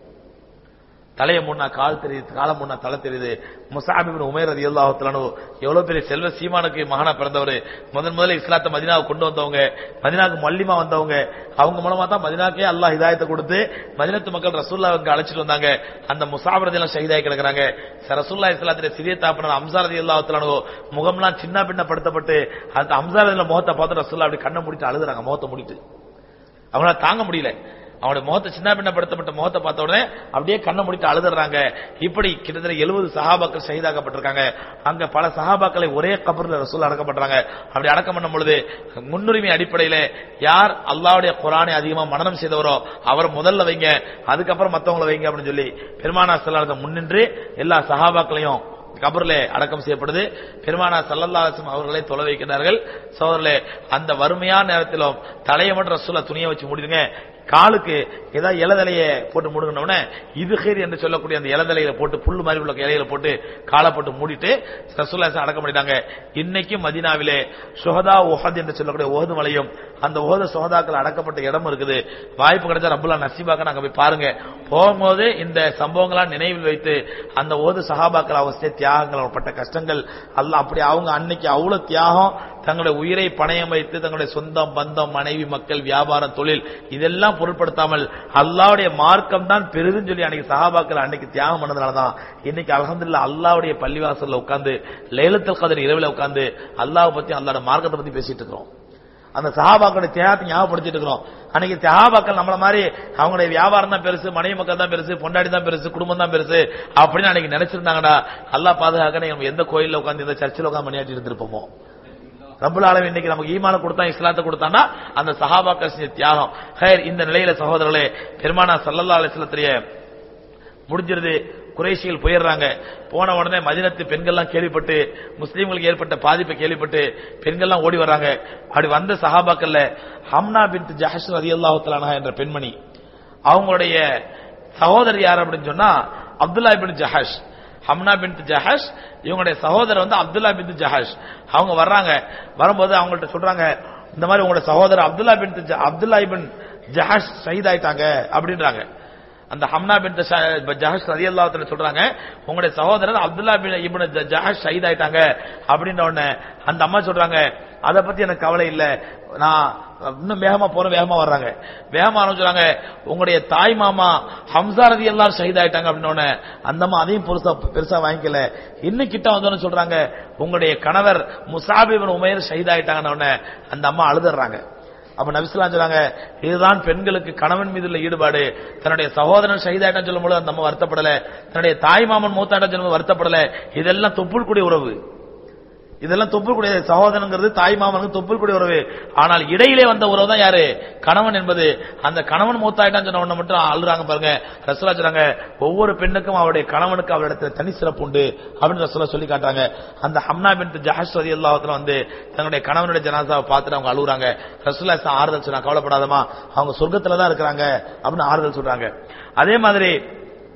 தலையை முன்னா கால் தெரியுது, காலம் முன்னா தலை தெரியுது. முஸஅப் இப்னு உமைர் ரலியல்லாஹு தஆலா எவ்வளவு பெரிய செல்வ சீமானுக்கு மகனா பிறந்தவர், முதல்ல இஸ்லாத்தை மதீனாவுக்கு கொண்டு வந்தவங்க, மதீனாவுக்கு மல்லிமா வந்தவங்க, அவங்க மூலமா தான் மதீனாக்கே அல்லாஹ் ஹிதாயத்தை கொடுத்து மதீனத்து மக்கள் ரசூலுல்லாஹ்வுக்கு அழைச்சிட்டு வந்தாங்க. அந்த முஸஅப் ரலியல்லாஹு ஷஹீதாகி கிடக்குறாங்க. ரசூலுல்லாஹி ஸல்லல்லாஹு சிறிய தாப்பனர் ஹம்ஸா ரலியல்லாஹு தஆலா முகம்லாம் சின்ன பின்னப்படுத்தப்பட்டு அந்த ஹம்ஸா ரலியல்லாஹு முகத்தை பார்த்து ரசூலுல்லாஹ் அப்படி கண்ணை மூடிட்டு அழுகுறாங்க, முகத்தை மூடிட்டு. அவங்களால தாங்க முடியல, அவனுடைய முகத்தை சின்ன பின்னப்படுத்தப்பட்ட முகத்தை பார்த்த உடனே அப்படியே கண்ணை முடித்து அழுதுறாங்க. இப்படி கிட்டத்தட்ட 70 சஹாபாக்கள் ஷஹீதாக்கப்பட்டிருக்காங்க. அங்க பல சஹாபாக்களை ஒரே கபர்ல ரசூல் அடக்கப்படுறாங்க. அப்படி அடக்கம் பண்ணும் பொழுது முன்னுரிமை அடிப்படையில யார் அல்லாஹ்வுடைய குர்ஆனை அதிகமா மனனம் செய்தவரோ அவர் முதல்ல வைங்க, அதுக்கப்புறம் மத்தவங்களை வைங்க அப்படின்னு சொல்லி பெருமானார் ஸல்லல்லாஹு அலைஹி வஸல்லம் முன்னின்று எல்லா சஹாபாக்களையும் கபர்ல அடக்கம் செய்யப்படுது. பெருமானார் ஸல்லல்லாஹு அலைஹி வஸல்லம் அவர்களை தொலை வைக்கிறார்கள். சோதரர்களே, அந்த வறுமையான நேரத்திலும் தலையை மட்டும் ரசூலுல்லாஹ் துணியை வச்சு மூடிடுங்க, காலுக்கு ஏதாவது இலதலையை போட்டு மூடுனோம்னா இது ஹைர் என்று சொல்லக்கூடிய அந்த இலதலையில போட்டு புல்லு மாதிரி உள்ள இலையில போட்டு காலை போட்டு மூடிட்டு ரசூலுல்லாஹ் அடக்கம் பண்ணிட்டாங்க. இன்னைக்கு மதீனாவிலே ஷுஹதா உஹத் என்று சொல்லக்கூடிய உஹது மலையும் அந்த உஹது ஷுஹதாக்கள் அடக்கப்பட்ட இடம் இருக்குது. வாய்ப்பு கிடைச்சா ரப்புல்லாஹ் நசீபாக்க நாங்க போய் பாருங்க. போகும்போது இந்த சம்பவங்களாம் நினைவில் வைத்து அந்த உஹது சஹாபாக்கள் அவங்க தியாகங்கள் பட்ட கஷ்டங்கள் அல்லாஹ் அப்படி அவங்க அன்னைக்கு அவ்வளவு தியாகம், தங்களுடைய உயிரை பணயம் வைத்து தங்களுடைய சொந்தம் பந்தம் மனைவி மக்கள் வியாபாரம் தொழில் இதெல்லாம் பொருட்படுத்தாமல் அல்லாஹ்வுடைய மார்க்கம் தான் பெரிதுன்னு சொல்லி அன்னைக்கு சஹாபாக்கள் அன்னைக்கு தியாகம் பண்ணதுனாலதான் இன்னைக்கு அல்ஹம்துலில்லாஹ் அல்லாஹ்வுடைய பள்ளிவாசல்ல உட்கார்ந்து லைலத்துல் கத்ர் இரவுல உட்கார்ந்து அல்லாஹ் பத்தி அல்லாஹ்வுடைய மார்க்கத்தை பத்தி பேசிட்டு இருக்கிறோம். அந்த சஹாபாக்களுடைய தியாகத்தை ஞாபகப்படுத்திட்டு இருக்கிறோம். அன்னைக்கு சஹாபாக்கள் நம்மள மாதிரி அவங்களுடைய வியாபாரம் தான் பெருசு, மனைவி மக்கள் தான் பெருசு, பொண்டாடி தான் பெருசு, குடும்பம் தான் பெருசு அப்படின்னு அன்னைக்கு நினைச்சிருந்தாங்கடா. அல்லாஹ் பாதுகாக்க நம்ம எந்த கோயில்ல உட்கார்ந்து எந்த சர்ச்சில் உட்கார்ந்து மணியாட்டி இருந்திருப்போமோ. ரப்புல் ஆலமீன் இன்னைக்கு நமக்கு ஈமான கொடுத்தான், இஸ்லாத்தை கொடுத்தான்னா அந்த சஹாபாக்கள் செஞ்ச தியாகம். ஹைர், இந்த நிலையில சகோதரர்களே, பெருமானார் ஸல்லல்லாஹு அலைஹி வஸல்லம் முடிஞ்சிருது. குறைஷிகள் போயிடுறாங்க. போன உடனே மதீனத்து பெண்கள்லாம் கேள்விப்பட்டு முஸ்லீம்களுக்கு ஏற்பட்ட பாதிப்பை கேள்விப்பட்டு பெண்கள்லாம் ஓடி வர்றாங்க. அப்படி வந்த சஹாபாக்கள்ல ஹம்னா பின்த் ஜஹஷ் ரலியல்லாஹு தஆலா அன்ஹா என்ற பெண்மணி, அவங்களுடைய சகோதரர் யார் அப்படின்னு சொன்னா அப்துல்லா இப்னு ஜஹஷ். ஹம்னா பின்த் ஜஹஷ் இவங்களுடைய சகோதரர் வந்து அப்துல்லா பின்த் ஜஹஷ். அவங்க வர்றாங்க. வரும்போது அவங்கள்ட்ட சொல்றாங்க, இந்த மாதிரி உங்களுடைய சகோதரர் அப்துல்லா இப்னு ஜஹஷ் ஷஹீத் ஆயிட்டாங்க அப்படின்றாங்க. அந்த ஹம்னா பின்த் ஜஹஷ் ரலியல்லாஹு தஆலா சொல்றாங்க, உங்களுடைய சகோதரர் அப்துல்லா இப்னு ஜஹஷ் ஷஹீத் ஆயிட்டாங்க அப்படின்ற உடனே அந்த அம்மா சொல்றாங்க, அதை பத்தி எனக்கு கவலை இல்ல, நான் இன்னும் வேகமா போறேன். வேகமா வர்றாங்க. வேகமா சொல்றாங்க, உங்களுடைய தாய் மாமா ஹம்ஸா ரலியல்லாஹு ஷஹீத் ஆயிட்டாங்க அப்படின்ன அந்த அம்மா அதையும் பெருசா வாங்கிக்கல. இன்னும் கிட்ட வந்தோன்னு சொல்றாங்க, உங்களுடைய கணவர் முஸஅப் இப்னு உமைர் ஷஹீத் ஆயிட்டாங்கன்னு அந்த அம்மா அழுதுறாங்க. அப்ப நபி ஸல்லல்லாஹு அலைஹி வஸல்லம் சொல்றாங்க, இதுதான் பெண்களுக்கு கணவன் மீது உள்ள ஈடுபாடு. தன்னுடைய சகோதரன் ஷஹீதாயிட்டான்னு சொல்லும்போது அந்த அம்மா வருத்தப்படல, தன்னுடைய தாய் மாமன் மூத்தாயிட்டான்னு சொல்லும்போது வருத்தப்படல. இதெல்லாம் தொப்புள் கூடிய உறவு, இதெல்லாம் தொப்புள் கூடிய சகோதரங்கிறது தாய் மாமனுக்கு தொப்புள் கூடிய உறவு. ஆனால் இடையிலே வந்த உறவு தான் யாரு? கணவன் என்பது. அந்த கணவன் மூத்தாயிட்டான்னு சொன்ன உடனே மட்டும் அழுறாங்க பாருங்க. ரசூலுல்லாஹ் சொல்றாங்க, ஒவ்வொரு பெண்ணுக்கும் அவருடைய கணவனுக்கு அவரிடத்துல தனி சிறப்பு உண்டு அப்படின்னு ரசூலுல்லாஹ் சொல்லி காட்டாங்க. அந்த ஹம்னா பின்த் ஜஹஷ் ரலியல்லாஹு தஆலா வந்து தன்னுடைய கணவனுடைய ஜனாசாவை பார்த்துட்டு அவங்க அழுகுறாங்க. ரசூலுல்லாஹ் ஆறுதல் சொன்னாங்க, கவலைப்படாதமா, அவங்க சொர்க்கத்துல தான் இருக்கிறாங்க அப்படின்னு ஆறுதல் சொல்றாங்க. அதே மாதிரி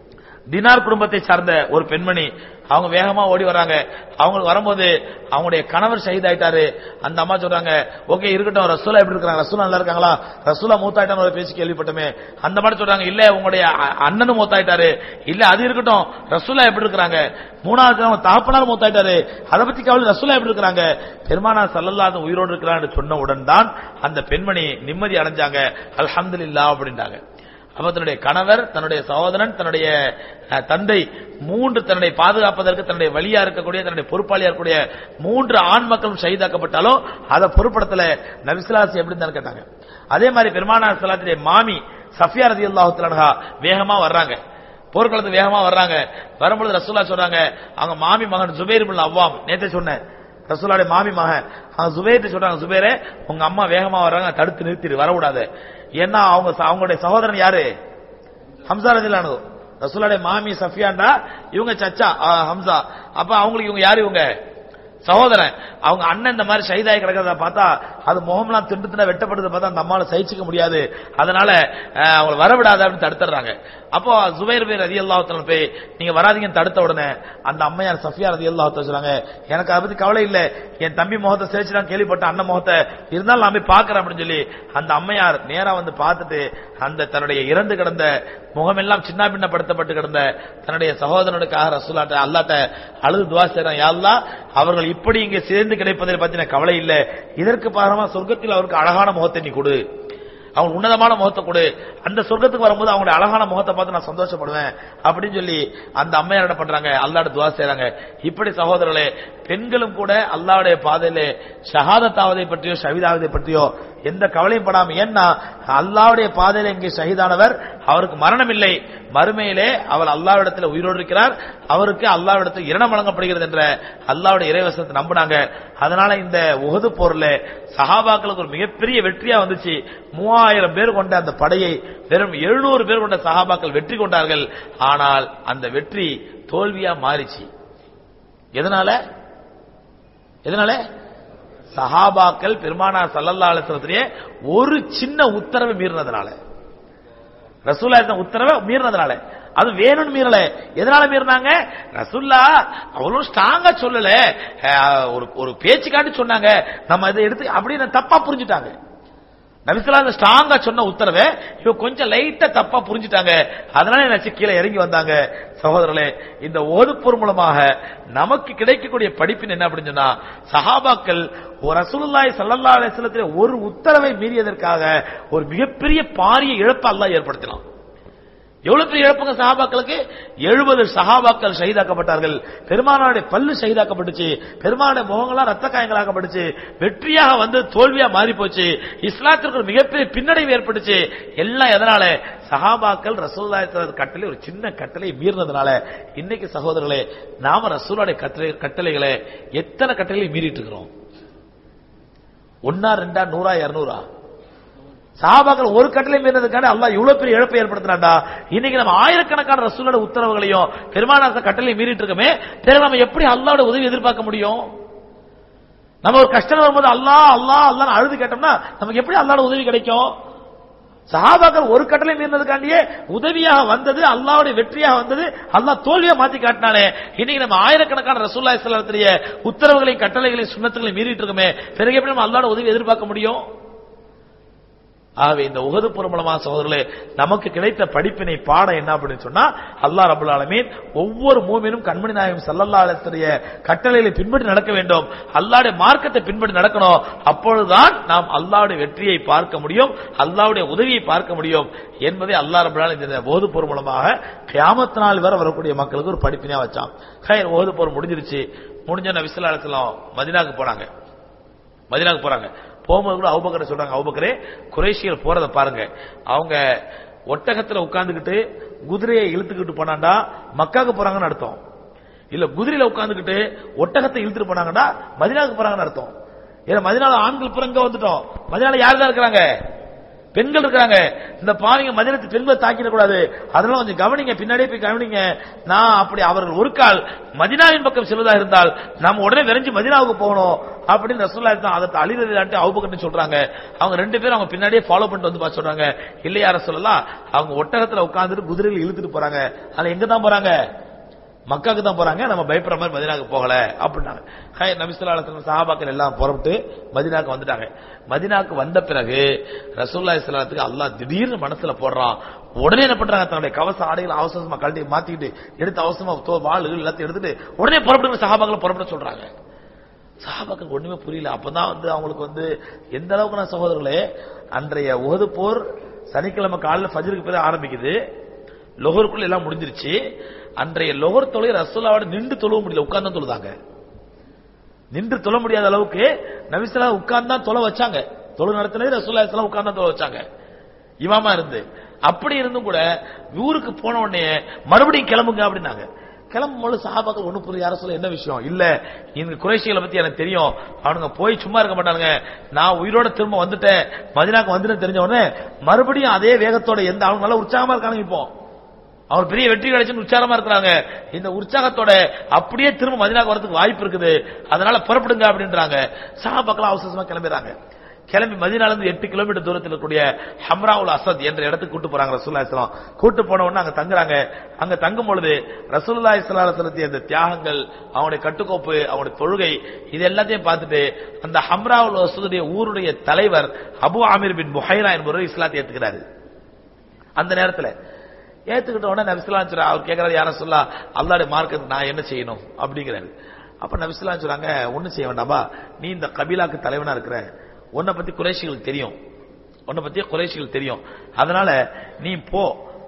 தினார் குடும்பத்தை சார்ந்த ஒரு பெண்மணி, அவங்க வேகமா ஓடி வராங்க. அவங்க வரும்போது அவங்களுடைய கணவர் ஷஹீதாயிட்டாரு. அந்த அம்மா சொல்றாங்க, ஓகே இருக்கட்டும், ரசூலா எப்படி இருக்காங்க, ரசூலா நல்லா இருக்காங்களா, ரசூலா மூத்தாயிட்டான்னு ஒரு பேச்சு கேள்விப்பட்டமே. அந்த மாதிரி சொல்றாங்க, இல்ல உங்களுடைய அண்ணனும் மூத்தாயிட்டாரு, இல்ல அது இருக்கட்டும், ரசூலா எப்படி இருக்காங்க, மூணாவது தகப்பனார் மூத்தாயிட்டாரு, அதை பத்தி கவலை, ரசூலா எப்படி இருக்காங்க, பெருமானார் ஸல்லல்லாஹு அலைஹி உயிரோடு இருக்கிறான்னு சொன்ன உடன் தான் அந்த பெண்மணி நிம்மதி அடைஞ்சாங்க. அல்ஹம்துலில்லாஹ் அப்படின்றாங்க. அப்ப தன்னுடைய கணவர், தன்னுடைய சகோதரன், தன்னுடைய தந்தை, மூன்று தன்னுடைய பாதுகாப்பதற்கு தன்னுடைய வழியா இருக்கக்கூடிய, தன்னுடைய பொறுப்பாளியா இருக்கக்கூடிய மூன்று ஆண் மக்களும் ஷஹீதாக்கப்பட்டாலும் அதை பொறுப்படத்துல நபி ஸல்லல்லாஹு அலைஹி எப்படி தான் கேட்டாங்க. அதே மாதிரி பெருமானார் ஸல்லல்லாஹு அலைஹி மாமி சஃபியா ரலியல்லாஹு தஆலா அன்ஹா வேகமா வர்றாங்க, போர்க்களத்துக்கு வேகமா வர்றாங்க. வரும்பொழுது ரசூலுல்லாஹ் சொல்றாங்க, அவங்க மாமி மகன் ஜுபைர் இப்னு அவ்வாம், நேத்தே சொன்னேன், ரசூலுல்லாஹ்வுடைய மாமி மகன் ஜுபைர் சொல்றாங்க, ஜுபைரே உங்க அம்மா வேகமா வர்றாங்க, தடுத்து நிறுத்திடு, வரக்கூடாது. ஏன்னா அவங்களுடைய சகோதரன் யாரு, ஹம்சா ரலியல்லாஹு அன்ஹு. ரசூலுல்லாஹ்வுடைய மாமி சஃபியாண்டா இவங்க சச்சா ஹம்சா. அப்ப அவங்களுக்கு இவங்க யாரு, இவங்க சகோதரன். அவங்க அண்ணன் இந்த மாதிரி ஷஹீதாகி கிடக்கிறத பார்த்தா, அது முகம்லாம் திண்டு வெட்டப்படுறத பார்த்தா அந்த அம்மாவை சகிச்சுக்க முடியாது, அதனால அவங்க வரவிடாத அப்படின்னு தடுத்துறாங்க. அப்போ ஜுபைர் ரலியல்லாஹு தஆலா போய் நீங்க வராதீங்கன்னு தடுத்த உடனே அந்த அம்மையார் சஃபியா ரலியல்லாஹு தஆலா சொல்றாங்க, எனக்கு அதை பத்தி கவலை இல்ல, என் தம்பி முகத்தை சிரிச்சுதான் கேள்விப்பட்ட, அண்ணன் முகத்தை இருந்தாலும் நான் போய் பாக்குறேன் அப்படின்னு சொல்லி அந்த அம்மையார் நேரா வந்து பார்த்துட்டு அந்த தன்னுடைய இறந்து கிடந்த முகமெல்லாம் சின்ன பின்னப்படுத்தப்பட்டு கிடந்த தன்னுடைய சகோதரனுக்காக ரசூலுல்லாஹ் அல்லாஹ்ட்ட அழுது துஆ செய்றாங்க, யா அல்லாஹ் அவர்கள் இப்படி இங்கே சேர்ந்து கிடைப்பதை பத்தின கவலை இல்லை, இதற்கு பகரமா சொர்க்கத்தில் அவருக்கு அழகான முகத்தை நீ கொடு, அவங்க உன்னதமான முகத்தை கொடு, அந்த சொர்க்கத்துக்கு வரும்போது அவங்களுடைய அழகான முகத்தை பார்த்து நான் சந்தோஷப்படுவேன் அப்படின்னு சொல்லி அந்த அம்மையார் என்ன பண்றாங்க, அல்லாஹ்ட்ட துஆ செய்றாங்க. இப்படி சகோதரர்களே, பெண்களும் கூட அல்லாஹ்வுடைய பாதையிலே ஷஹாதத்தாவதை பற்றியோ ஷஹீதாவதை பற்றியோ எந்த கவலையும் படாம, ஏன்னா அல்லாஹ்வுடைய பாதையில இங்கே ஷஹீதானவர் அவருக்கு மரணம் இல்லை, மறுமையிலே அவர் அல்லாஹ்விடத்தில் உயிரோடு இருக்கிறார், அவருக்கு அல்லாஹ்விடத்தில் இரணம் வழங்கப்படுகிறது என்ற அல்லாஹ்வுடைய இறைவசனத்தை நம்பினாங்க. அதனால இந்த உஹது போர்ல சஹாபாக்களுக்கு ஒரு மிகப்பெரிய வெற்றியா வந்துச்சு. 3000 பேர் கொண்ட அந்த படையை வெறும் 700 பேர் கொண்ட சஹாபாக்கள் வெற்றி கொண்டார்கள். ஆனால் அந்த வெற்றி தோல்வியா மாறிச்சு. எதனால? சஹாபாக்கள் பெருமானார் ஸல்லல்லாஹு அலைஹி வஸல்லம் ஒரு சின்ன உத்தரவை மீறினதுனால, ரசூலுல்லாஹ் உத்தரவை மீறினதுனால, அது வேணும்னு மீறல. எதனால மீறினாங்க? ரசூலுல்லாஹ் அவ்வளவு ஸ்ட்ராங்கா சொல்லல, ஒரு பேச்சு காட்டி சொன்னாங்க, நம்ம இதை எடுத்து அப்படின்னு தப்பா புரிஞ்சுட்டாங்க. நபி ஸல்லல்லாஹு அலைஹி வஸல்லம் ஸ்ட்ராங்கா சொன்ன உத்தரவை இவங்க கொஞ்சம் லைட்டா தப்பா புரிஞ்சுட்டாங்க, அதனால நினைச்சு கீழே இறங்கி வந்தாங்க. சகோதரர்களே, இந்த ஓதுப்போர் மூலமாக நமக்கு கிடைக்கக்கூடிய படிப்பின் என்ன அப்படின்னு சொன்னா, சஹாபாக்கள் ரசூலுல்லாஹி ஸல்லல்லாஹு அலைஹி வஸல்லம் ஒரு உத்தரவை மீறியதற்காக ஒரு மிகப்பெரிய பாரிய இழப்பை அல்லாஹ் ஏற்படுத்தினான். எவ்வளவு பெரிய இழப்புங்க சஹாபாக்களுக்கு? 70 சஹாபாக்கள் ஷஹீதாக்கப்பட்டார்கள், பெருமானாருடைய பல்லு ஷஹீதாக்கப்பட்டுச்சு, பெருமானுடைய முகங்களாம் ரத்த காயங்களாக்கப்பட்டுச்சு, வெற்றியாக வந்து தோல்வியா மாறி போச்சு, இஸ்லாத்திற்கு ஒரு மிகப்பெரிய பின்னடைவு ஏற்பட்டுச்சு. எல்லாம் எதனால? சஹாபாக்கள் ரசூலுல்லாஹி கட்டளை ஒரு சின்ன கட்டளை மீறினதுனால. இன்னைக்கு சகோதரர்களே, நாம ரசூலுடைய கட்டளைகளை எத்தனை கட்டளை மீறிட்டு இருக்கிறோம்? 1 2 100 200? சஹாபாக்கள் ஒரு கட்டளை மீறினதுக்கான அல்லாஹ் இவ்வளவு பெரிய இழப்பை ஏற்படுத்தினாண்டா. இன்னைக்கு நம்ம ஆயிரக்கணக்கான ரசூலோட உத்தரவுகளையும் பெருமானார் கட்டளை மீறிட்டு இருக்கோமே, நம்ம எப்படி அல்லாஹ்வோட உதவி எதிர்பார்க்க முடியும்? நம்ம ஒரு கஷ்டம் வரும்போது அல்லாஹ் அல்லாஹ் அல்லாஹ் அழுது கேட்டோம்னா நமக்கு எப்படி அல்லாஹ்வோட உதவி கிடைக்கும்? சஹாபாக்கள் ஒரு கட்டளை மீறினதுக்காண்டியே உதவியாக வந்தது, அல்லாஹ்வுடைய வெற்றியாக வந்தது, அல்லாஹ் தோல்வியை மாத்தி காட்டினானே. இன்னைக்கு நம்ம ஆயிரக்கணக்கான ரசூலுல்லாஹி ஸல்லல்லாஹு அலைஹி வஸல்லம் உத்தரவுகளையும் கட்டளைகளையும் சுன்னத்துகளையும் மீறிட்டு இருக்கோமே, பிறகு எப்படி நம்ம அல்லாஹ்வோட உதவி எதிர்பார்க்க முடியும்? ஆகவே இந்த உஹது போர் மூலமாக சகோதரர்களே நமக்கு கிடைத்த படிப்பினை பாடம் என்ன அப்படின்னு சொன்னா, அல்லாஹ் ரப்பல் ஆலமீன் ஒவ்வொரு மூமினும் கண்மணி நாயகம் ஸல்லல்லாஹு அலைஹி வஸல்லம் கட்டளைகளை பின்பற்றி நடக்க வேண்டும், அல்லாஹ்வுடைய மார்க்கத்தை பின்பற்றி நடக்கணும். அப்பொழுதுதான் நாம் அல்லாஹ்வுடைய வெற்றியை பார்க்க முடியும், அல்லாஹ்வுடைய உதவியை பார்க்க முடியும் என்பதை அல்லாஹ் ரப்பல் ஆலமீன் இந்த உஹது போர் மூலமாக கியாமத் நாள் வரை வரக்கூடிய மக்களுக்கு ஒரு படிப்பினையா வச்சான். ஹைர், உஹது போர் முடிஞ்சிருச்சு. முடிஞ்ச நபி ஸல்லல்லாஹு அலைஹி வஸல்லம் மதீனாவுக்கு போறாங்க. போகும்போது கூட அபூபக்கர் சொல்றாங்க, அபூபக்கரே குறைஷிகள் போறத பாருங்க, அவங்க ஒட்டகத்துல உட்கார்ந்துகிட்டு குதிரையை இழுத்துக்கிட்டு போனாண்டா மக்காவுக்கு போறாங்கன்னு அர்த்தம், இல்ல குதிரையில உட்கார்ந்துகிட்டு ஒட்டகத்தை இழுத்துட்டு போனாங்கன்னா மதீனாவுக்கு போறாங்கன்னு அர்த்தம். ஏன்னா மதீனால ஆண்கள் புறங்க வந்துட்டோம், மதீனால யார் தான் இருக்கிறாங்க? பெண்கள் இருக்காங்க, இந்த பாவிங்க மதீனத்து பெண்களை தாக்கிடக்கூடாது, அதெல்லாம் கொஞ்சம் கவனிங்க, பின்னாடியே போய் கவனிங்க. நான் அப்படி அவர்கள் ஒரு கால் மதீனாவின் பக்கம் செல்வதாக இருந்தால் நாம் உடனே விரைஞ்சு மதீனாவுக்கு போகணும் அப்படின்னு ரசூலுல்லாஹி ஸல்லல்லாஹு அலைஹி வஸல்லம் அலி ரலியல்லாஹு அன்ஹு அபூபக்கர் சொல்றாங்க. அவங்க ரெண்டு பேரும் அவங்க பின்னாடியே ஃபாலோ பண்ணிட்டு வந்து பார்த்து சொல்றாங்க, இல்லையா ரசூலுல்லாஹ், அவங்க ஒட்டகத்துல உட்கார்ந்துட்டு குதிரையில் இழுத்துட்டு போறாங்க, ஆனா எங்க தான் போறாங்க, மக்காக்கு தான் போறாங்க, நம்ம பயப்படுற மாதிரி மதீனாக்கு போகல அப்படின்னாங்க. நபி ஸல்லல்லாஹு அலைஹி வஸல்லம் சஹாபாக்கள் எல்லாம் புறப்பட்டு மதீனாக்கு வந்துட்டாங்க. மதீனாக்கு வந்த பிறகு ரசூலுல்லாஹி ஸல்லல்லாஹு அலைஹி வஸல்லம் அல்லாஹ் திடீர்னு மனசுல போடுறான். உடனே என்ன பண்றாங்க, தன்னுடைய கவச ஆடைகளை அவசரமா கழட்டி மாத்திக்கிட்டு எடுத்து அவசரமா வாள் எல்லாத்தையும் எடுத்துட்டு உடனே புறப்படுங்க சஹாபாக்களை புறப்பட சொல்றாங்க. சஹாபாக்கள் ஒண்ணுமே புரியல. அப்பதான் அவங்களுக்கு எந்த அளவுக்கு நான் சகோதரர்களே, அன்றைய உஹது போர் சனிக்கிழமை காலையில் ஃபஜ்ருக்கு பிறகு ஆரம்பிக்குது, லொஹருக்குள்ள எல்லாம் முடிஞ்சிருச்சு. அன்றைய லொஹர் தொலை ரசூலுல்லாஹ்வோட நின்று தொழ முடியல, உட்கார்ந்து தொழுதாங்க. நின்று தொழ முடியாத அளவுக்கு நபி ஸல்லல்லாஹு அலைஹி வஸல்லம் உட்கார்ந்து தொழ வச்சாங்க. தொழு நடத்தினது ரசூலுல்லாஹி ஸல்லல்லாஹு அலைஹி வஸல்லம் உட்கார்ந்து தொழ வச்சாங்க இமாமா இருந்து. அப்படி இருந்தும் கூட ஊருக்கு போன உடனே மறுபடியும் கிளம்புங்க அப்படின்னாங்க. கிளம்பும்போது சஹாபாக்கள் ஒண்ணு புரியும், யார சொல்ல என்ன விஷயம் இல்ல, இந்த குறைஷிகளை பத்தி எனக்கு தெரியும், அவனுங்க போய் சும்மா இருக்க மாட்டானுங்க, நான் உயிரோட திரும்ப வந்துட்டேன், மதீனாக்கு வந்துட்டேன் தெரிஞ்ச உடனே மறுபடியும் அதே வேகத்தோட அவங்க நல்லா உற்சாகமா இருக்காங்க. இப்போ அவர் பெரிய வெற்றி கிடைச்சுன்னு உற்சாகமா இருக்கிறாங்க. இந்த உற்சாகத்தோட அப்படியே திரும்ப மதீனாக்கு வரதுக்கு வாய்ப்பு இருக்குது, அதனால புறப்படுங்க அப்படின்றாங்க. சஹாபாக்கள் அவசரமா கிளம்பிடுறாங்க. கிளம்பி மதீனால இருந்து 8 கிலோமீட்டர் தூரத்தில் இருக்கக்கூடிய ஹம்ராவுல் அசத் என்ற இடத்துக்கு கூட்டு போறாங்க ரசூலுல்லாஹி ஸல்லல்லாஹு அலைஹி வஸல்லம். கூட்டு போன உடனே அங்க தங்குறாங்க. அங்க தங்கும் பொழுது ரசூலுல்லாஹி ஸல்லல்லாஹு அலைஹி வஸல்லம் அந்த தியாகங்கள், அவனுடைய கட்டுக்கோப்பு, அவனுடைய தொழுகை, இது எல்லாத்தையும் பார்த்துட்டு அந்த ஹம்ராவுல் அசதுடைய ஊருடைய தலைவர் அபு ஆமிர் பின் புஹைரா என்பவர் இஸ்லாத்தை ஏத்துக்கிறாரு. அந்த நேரத்தில் ஏத்துக்கிட்ட உடனே நபி ஸல்லல்லாஹு அலைஹி வஸல்லம் அவர் கேட்கிறாரு, யார சொல்லா அல்லாஹ்வுடைய மார்க்கத்துக்கு நான் என்ன செய்யணும் அப்படிங்கிறாரு. அப்ப நபி ஸல்லல்லாஹு அலைஹி வஸல்லம் சொல்றாங்க, ஒன்னும் செய்ய வேண்டாமா, நீ இந்த கபீலாக்கு தலைவனா இருக்கிற, உன்னை பத்தி குறைஷிகளுக்கு தெரியும், உன்னை பத்தி குறைஷிகள் தெரியும், அதனால நீ போ,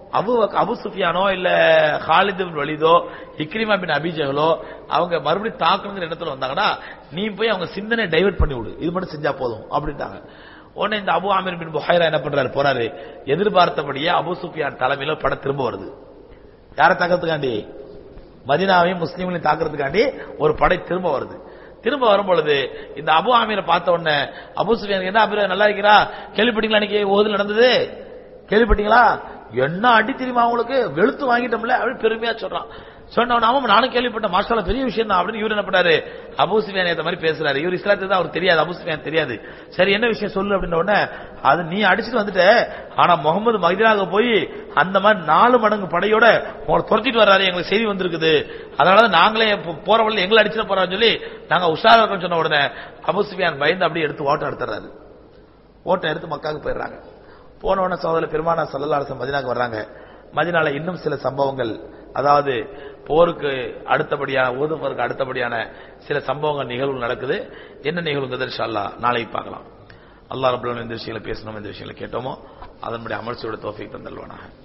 அபு சுஃபியானோ இல்ல ஹாலித் பின் வலீதோ இக்ரிமா பின் அபீ ஜஹலோ அவங்க மறுபடியும் தாக்கணுங்கிற இடத்துல வந்தாங்கன்னா நீ போய் அவங்க சிந்தனை டைவர்ட் பண்ணி விடு, இது மட்டும் செஞ்சா போதும் அப்படின்ட்டாங்க. உடனே இந்த அபு ஆமிர் பின் புஹைரா என்ன பண்றாரு, போறாரு. எதிர்பார்த்தபடியே அபு சுஃபியான் தலைமையில படம் திரும்ப வருது. யாரை தாக்கிறதுக்காண்டி, மதீனாவையும் முஸ்லீம்களையும் தாக்கிறதுக்காண்டி ஒரு படை திரும்ப வருது. திரும்ப வரும் பொழுது இந்த அபு ஆமீரை பார்த்த உடனே அபு சுஃபியான், என்ன அபீர் நல்லா இருக்கிறா, கேள்விப்பட்டீங்களா இன்னைக்கு ஓதுல நடந்தது, கேள்விப்பட்டீங்களா, என்ன அடி தெரியுமா அவங்களுக்கு, வெளுத்து வாங்கிட்டோம்ல அப்படின்னு பெருமையா சொல்றான். சொன்ன நானும் கேள்விப்பட்ட மாஷால பெரிய விஷயம் தான் அப்படின்னு இவர் என்ன பண்ணாரு, அபு சுஃபியான் ஏத்த மாதிரி பேசுறாரு. இவர் இஸ்லாத்துக்கு தான் அவருக்கு தெரியாது, அபு சுஃபியான் தெரியாது. சரி என்ன விஷயம் சொல்லு அப்படின்ன உடனே, அது நீ அடிச்சுட்டு வந்துட்ட, ஆனா முகமது மதீனாவுக்கு போய் அந்த மாதிரி 4 மடங்கு படையோட உங்களை துரத்திட்டு வர்றாரு, எங்களுக்கு செய்தி வந்திருக்குது, அதனாலதான் நாங்களே போற வழியில் எங்களை அடிச்சுட்டு போறான்னு சொல்லி நாங்க உஷாரா இருக்கோம்னு சொன்ன உடனே அபு சுஃபியான் பயந்து அப்படியே எடுத்து ஓட்டம் எடுத்துறாரு. ஓட்டம் எடுத்து மக்காவுக்கு போயிடுறாங்க. போன உடனே சகோதரர் பெருமானா ஸல்லல்லாஹு அலைஹி வஸல்லம் மதீனாவுக்கு வர்றாங்க. மதீனால இன்னும் சில சம்பவங்கள், அதாவது போருக்கு அடுத்தபடியான ஊதுபோருக்கு அடுத்தபடியான சில சம்பவங்கள் நிகழ்வுகள் நடக்குது. என்ன நிகழ்வுங்கிறது இன்ஷா அல்லாஹ் நாளைக்கு பார்க்கலாம். அல்லாஹ் ரப்பல் ஆலமீன் இந்த விஷயங்களை பேசணும், இந்த விஷயங்களை கேட்டோமோ அதனுடைய அமல்சியோட தௌஃபீக் தந்தல்வானாக.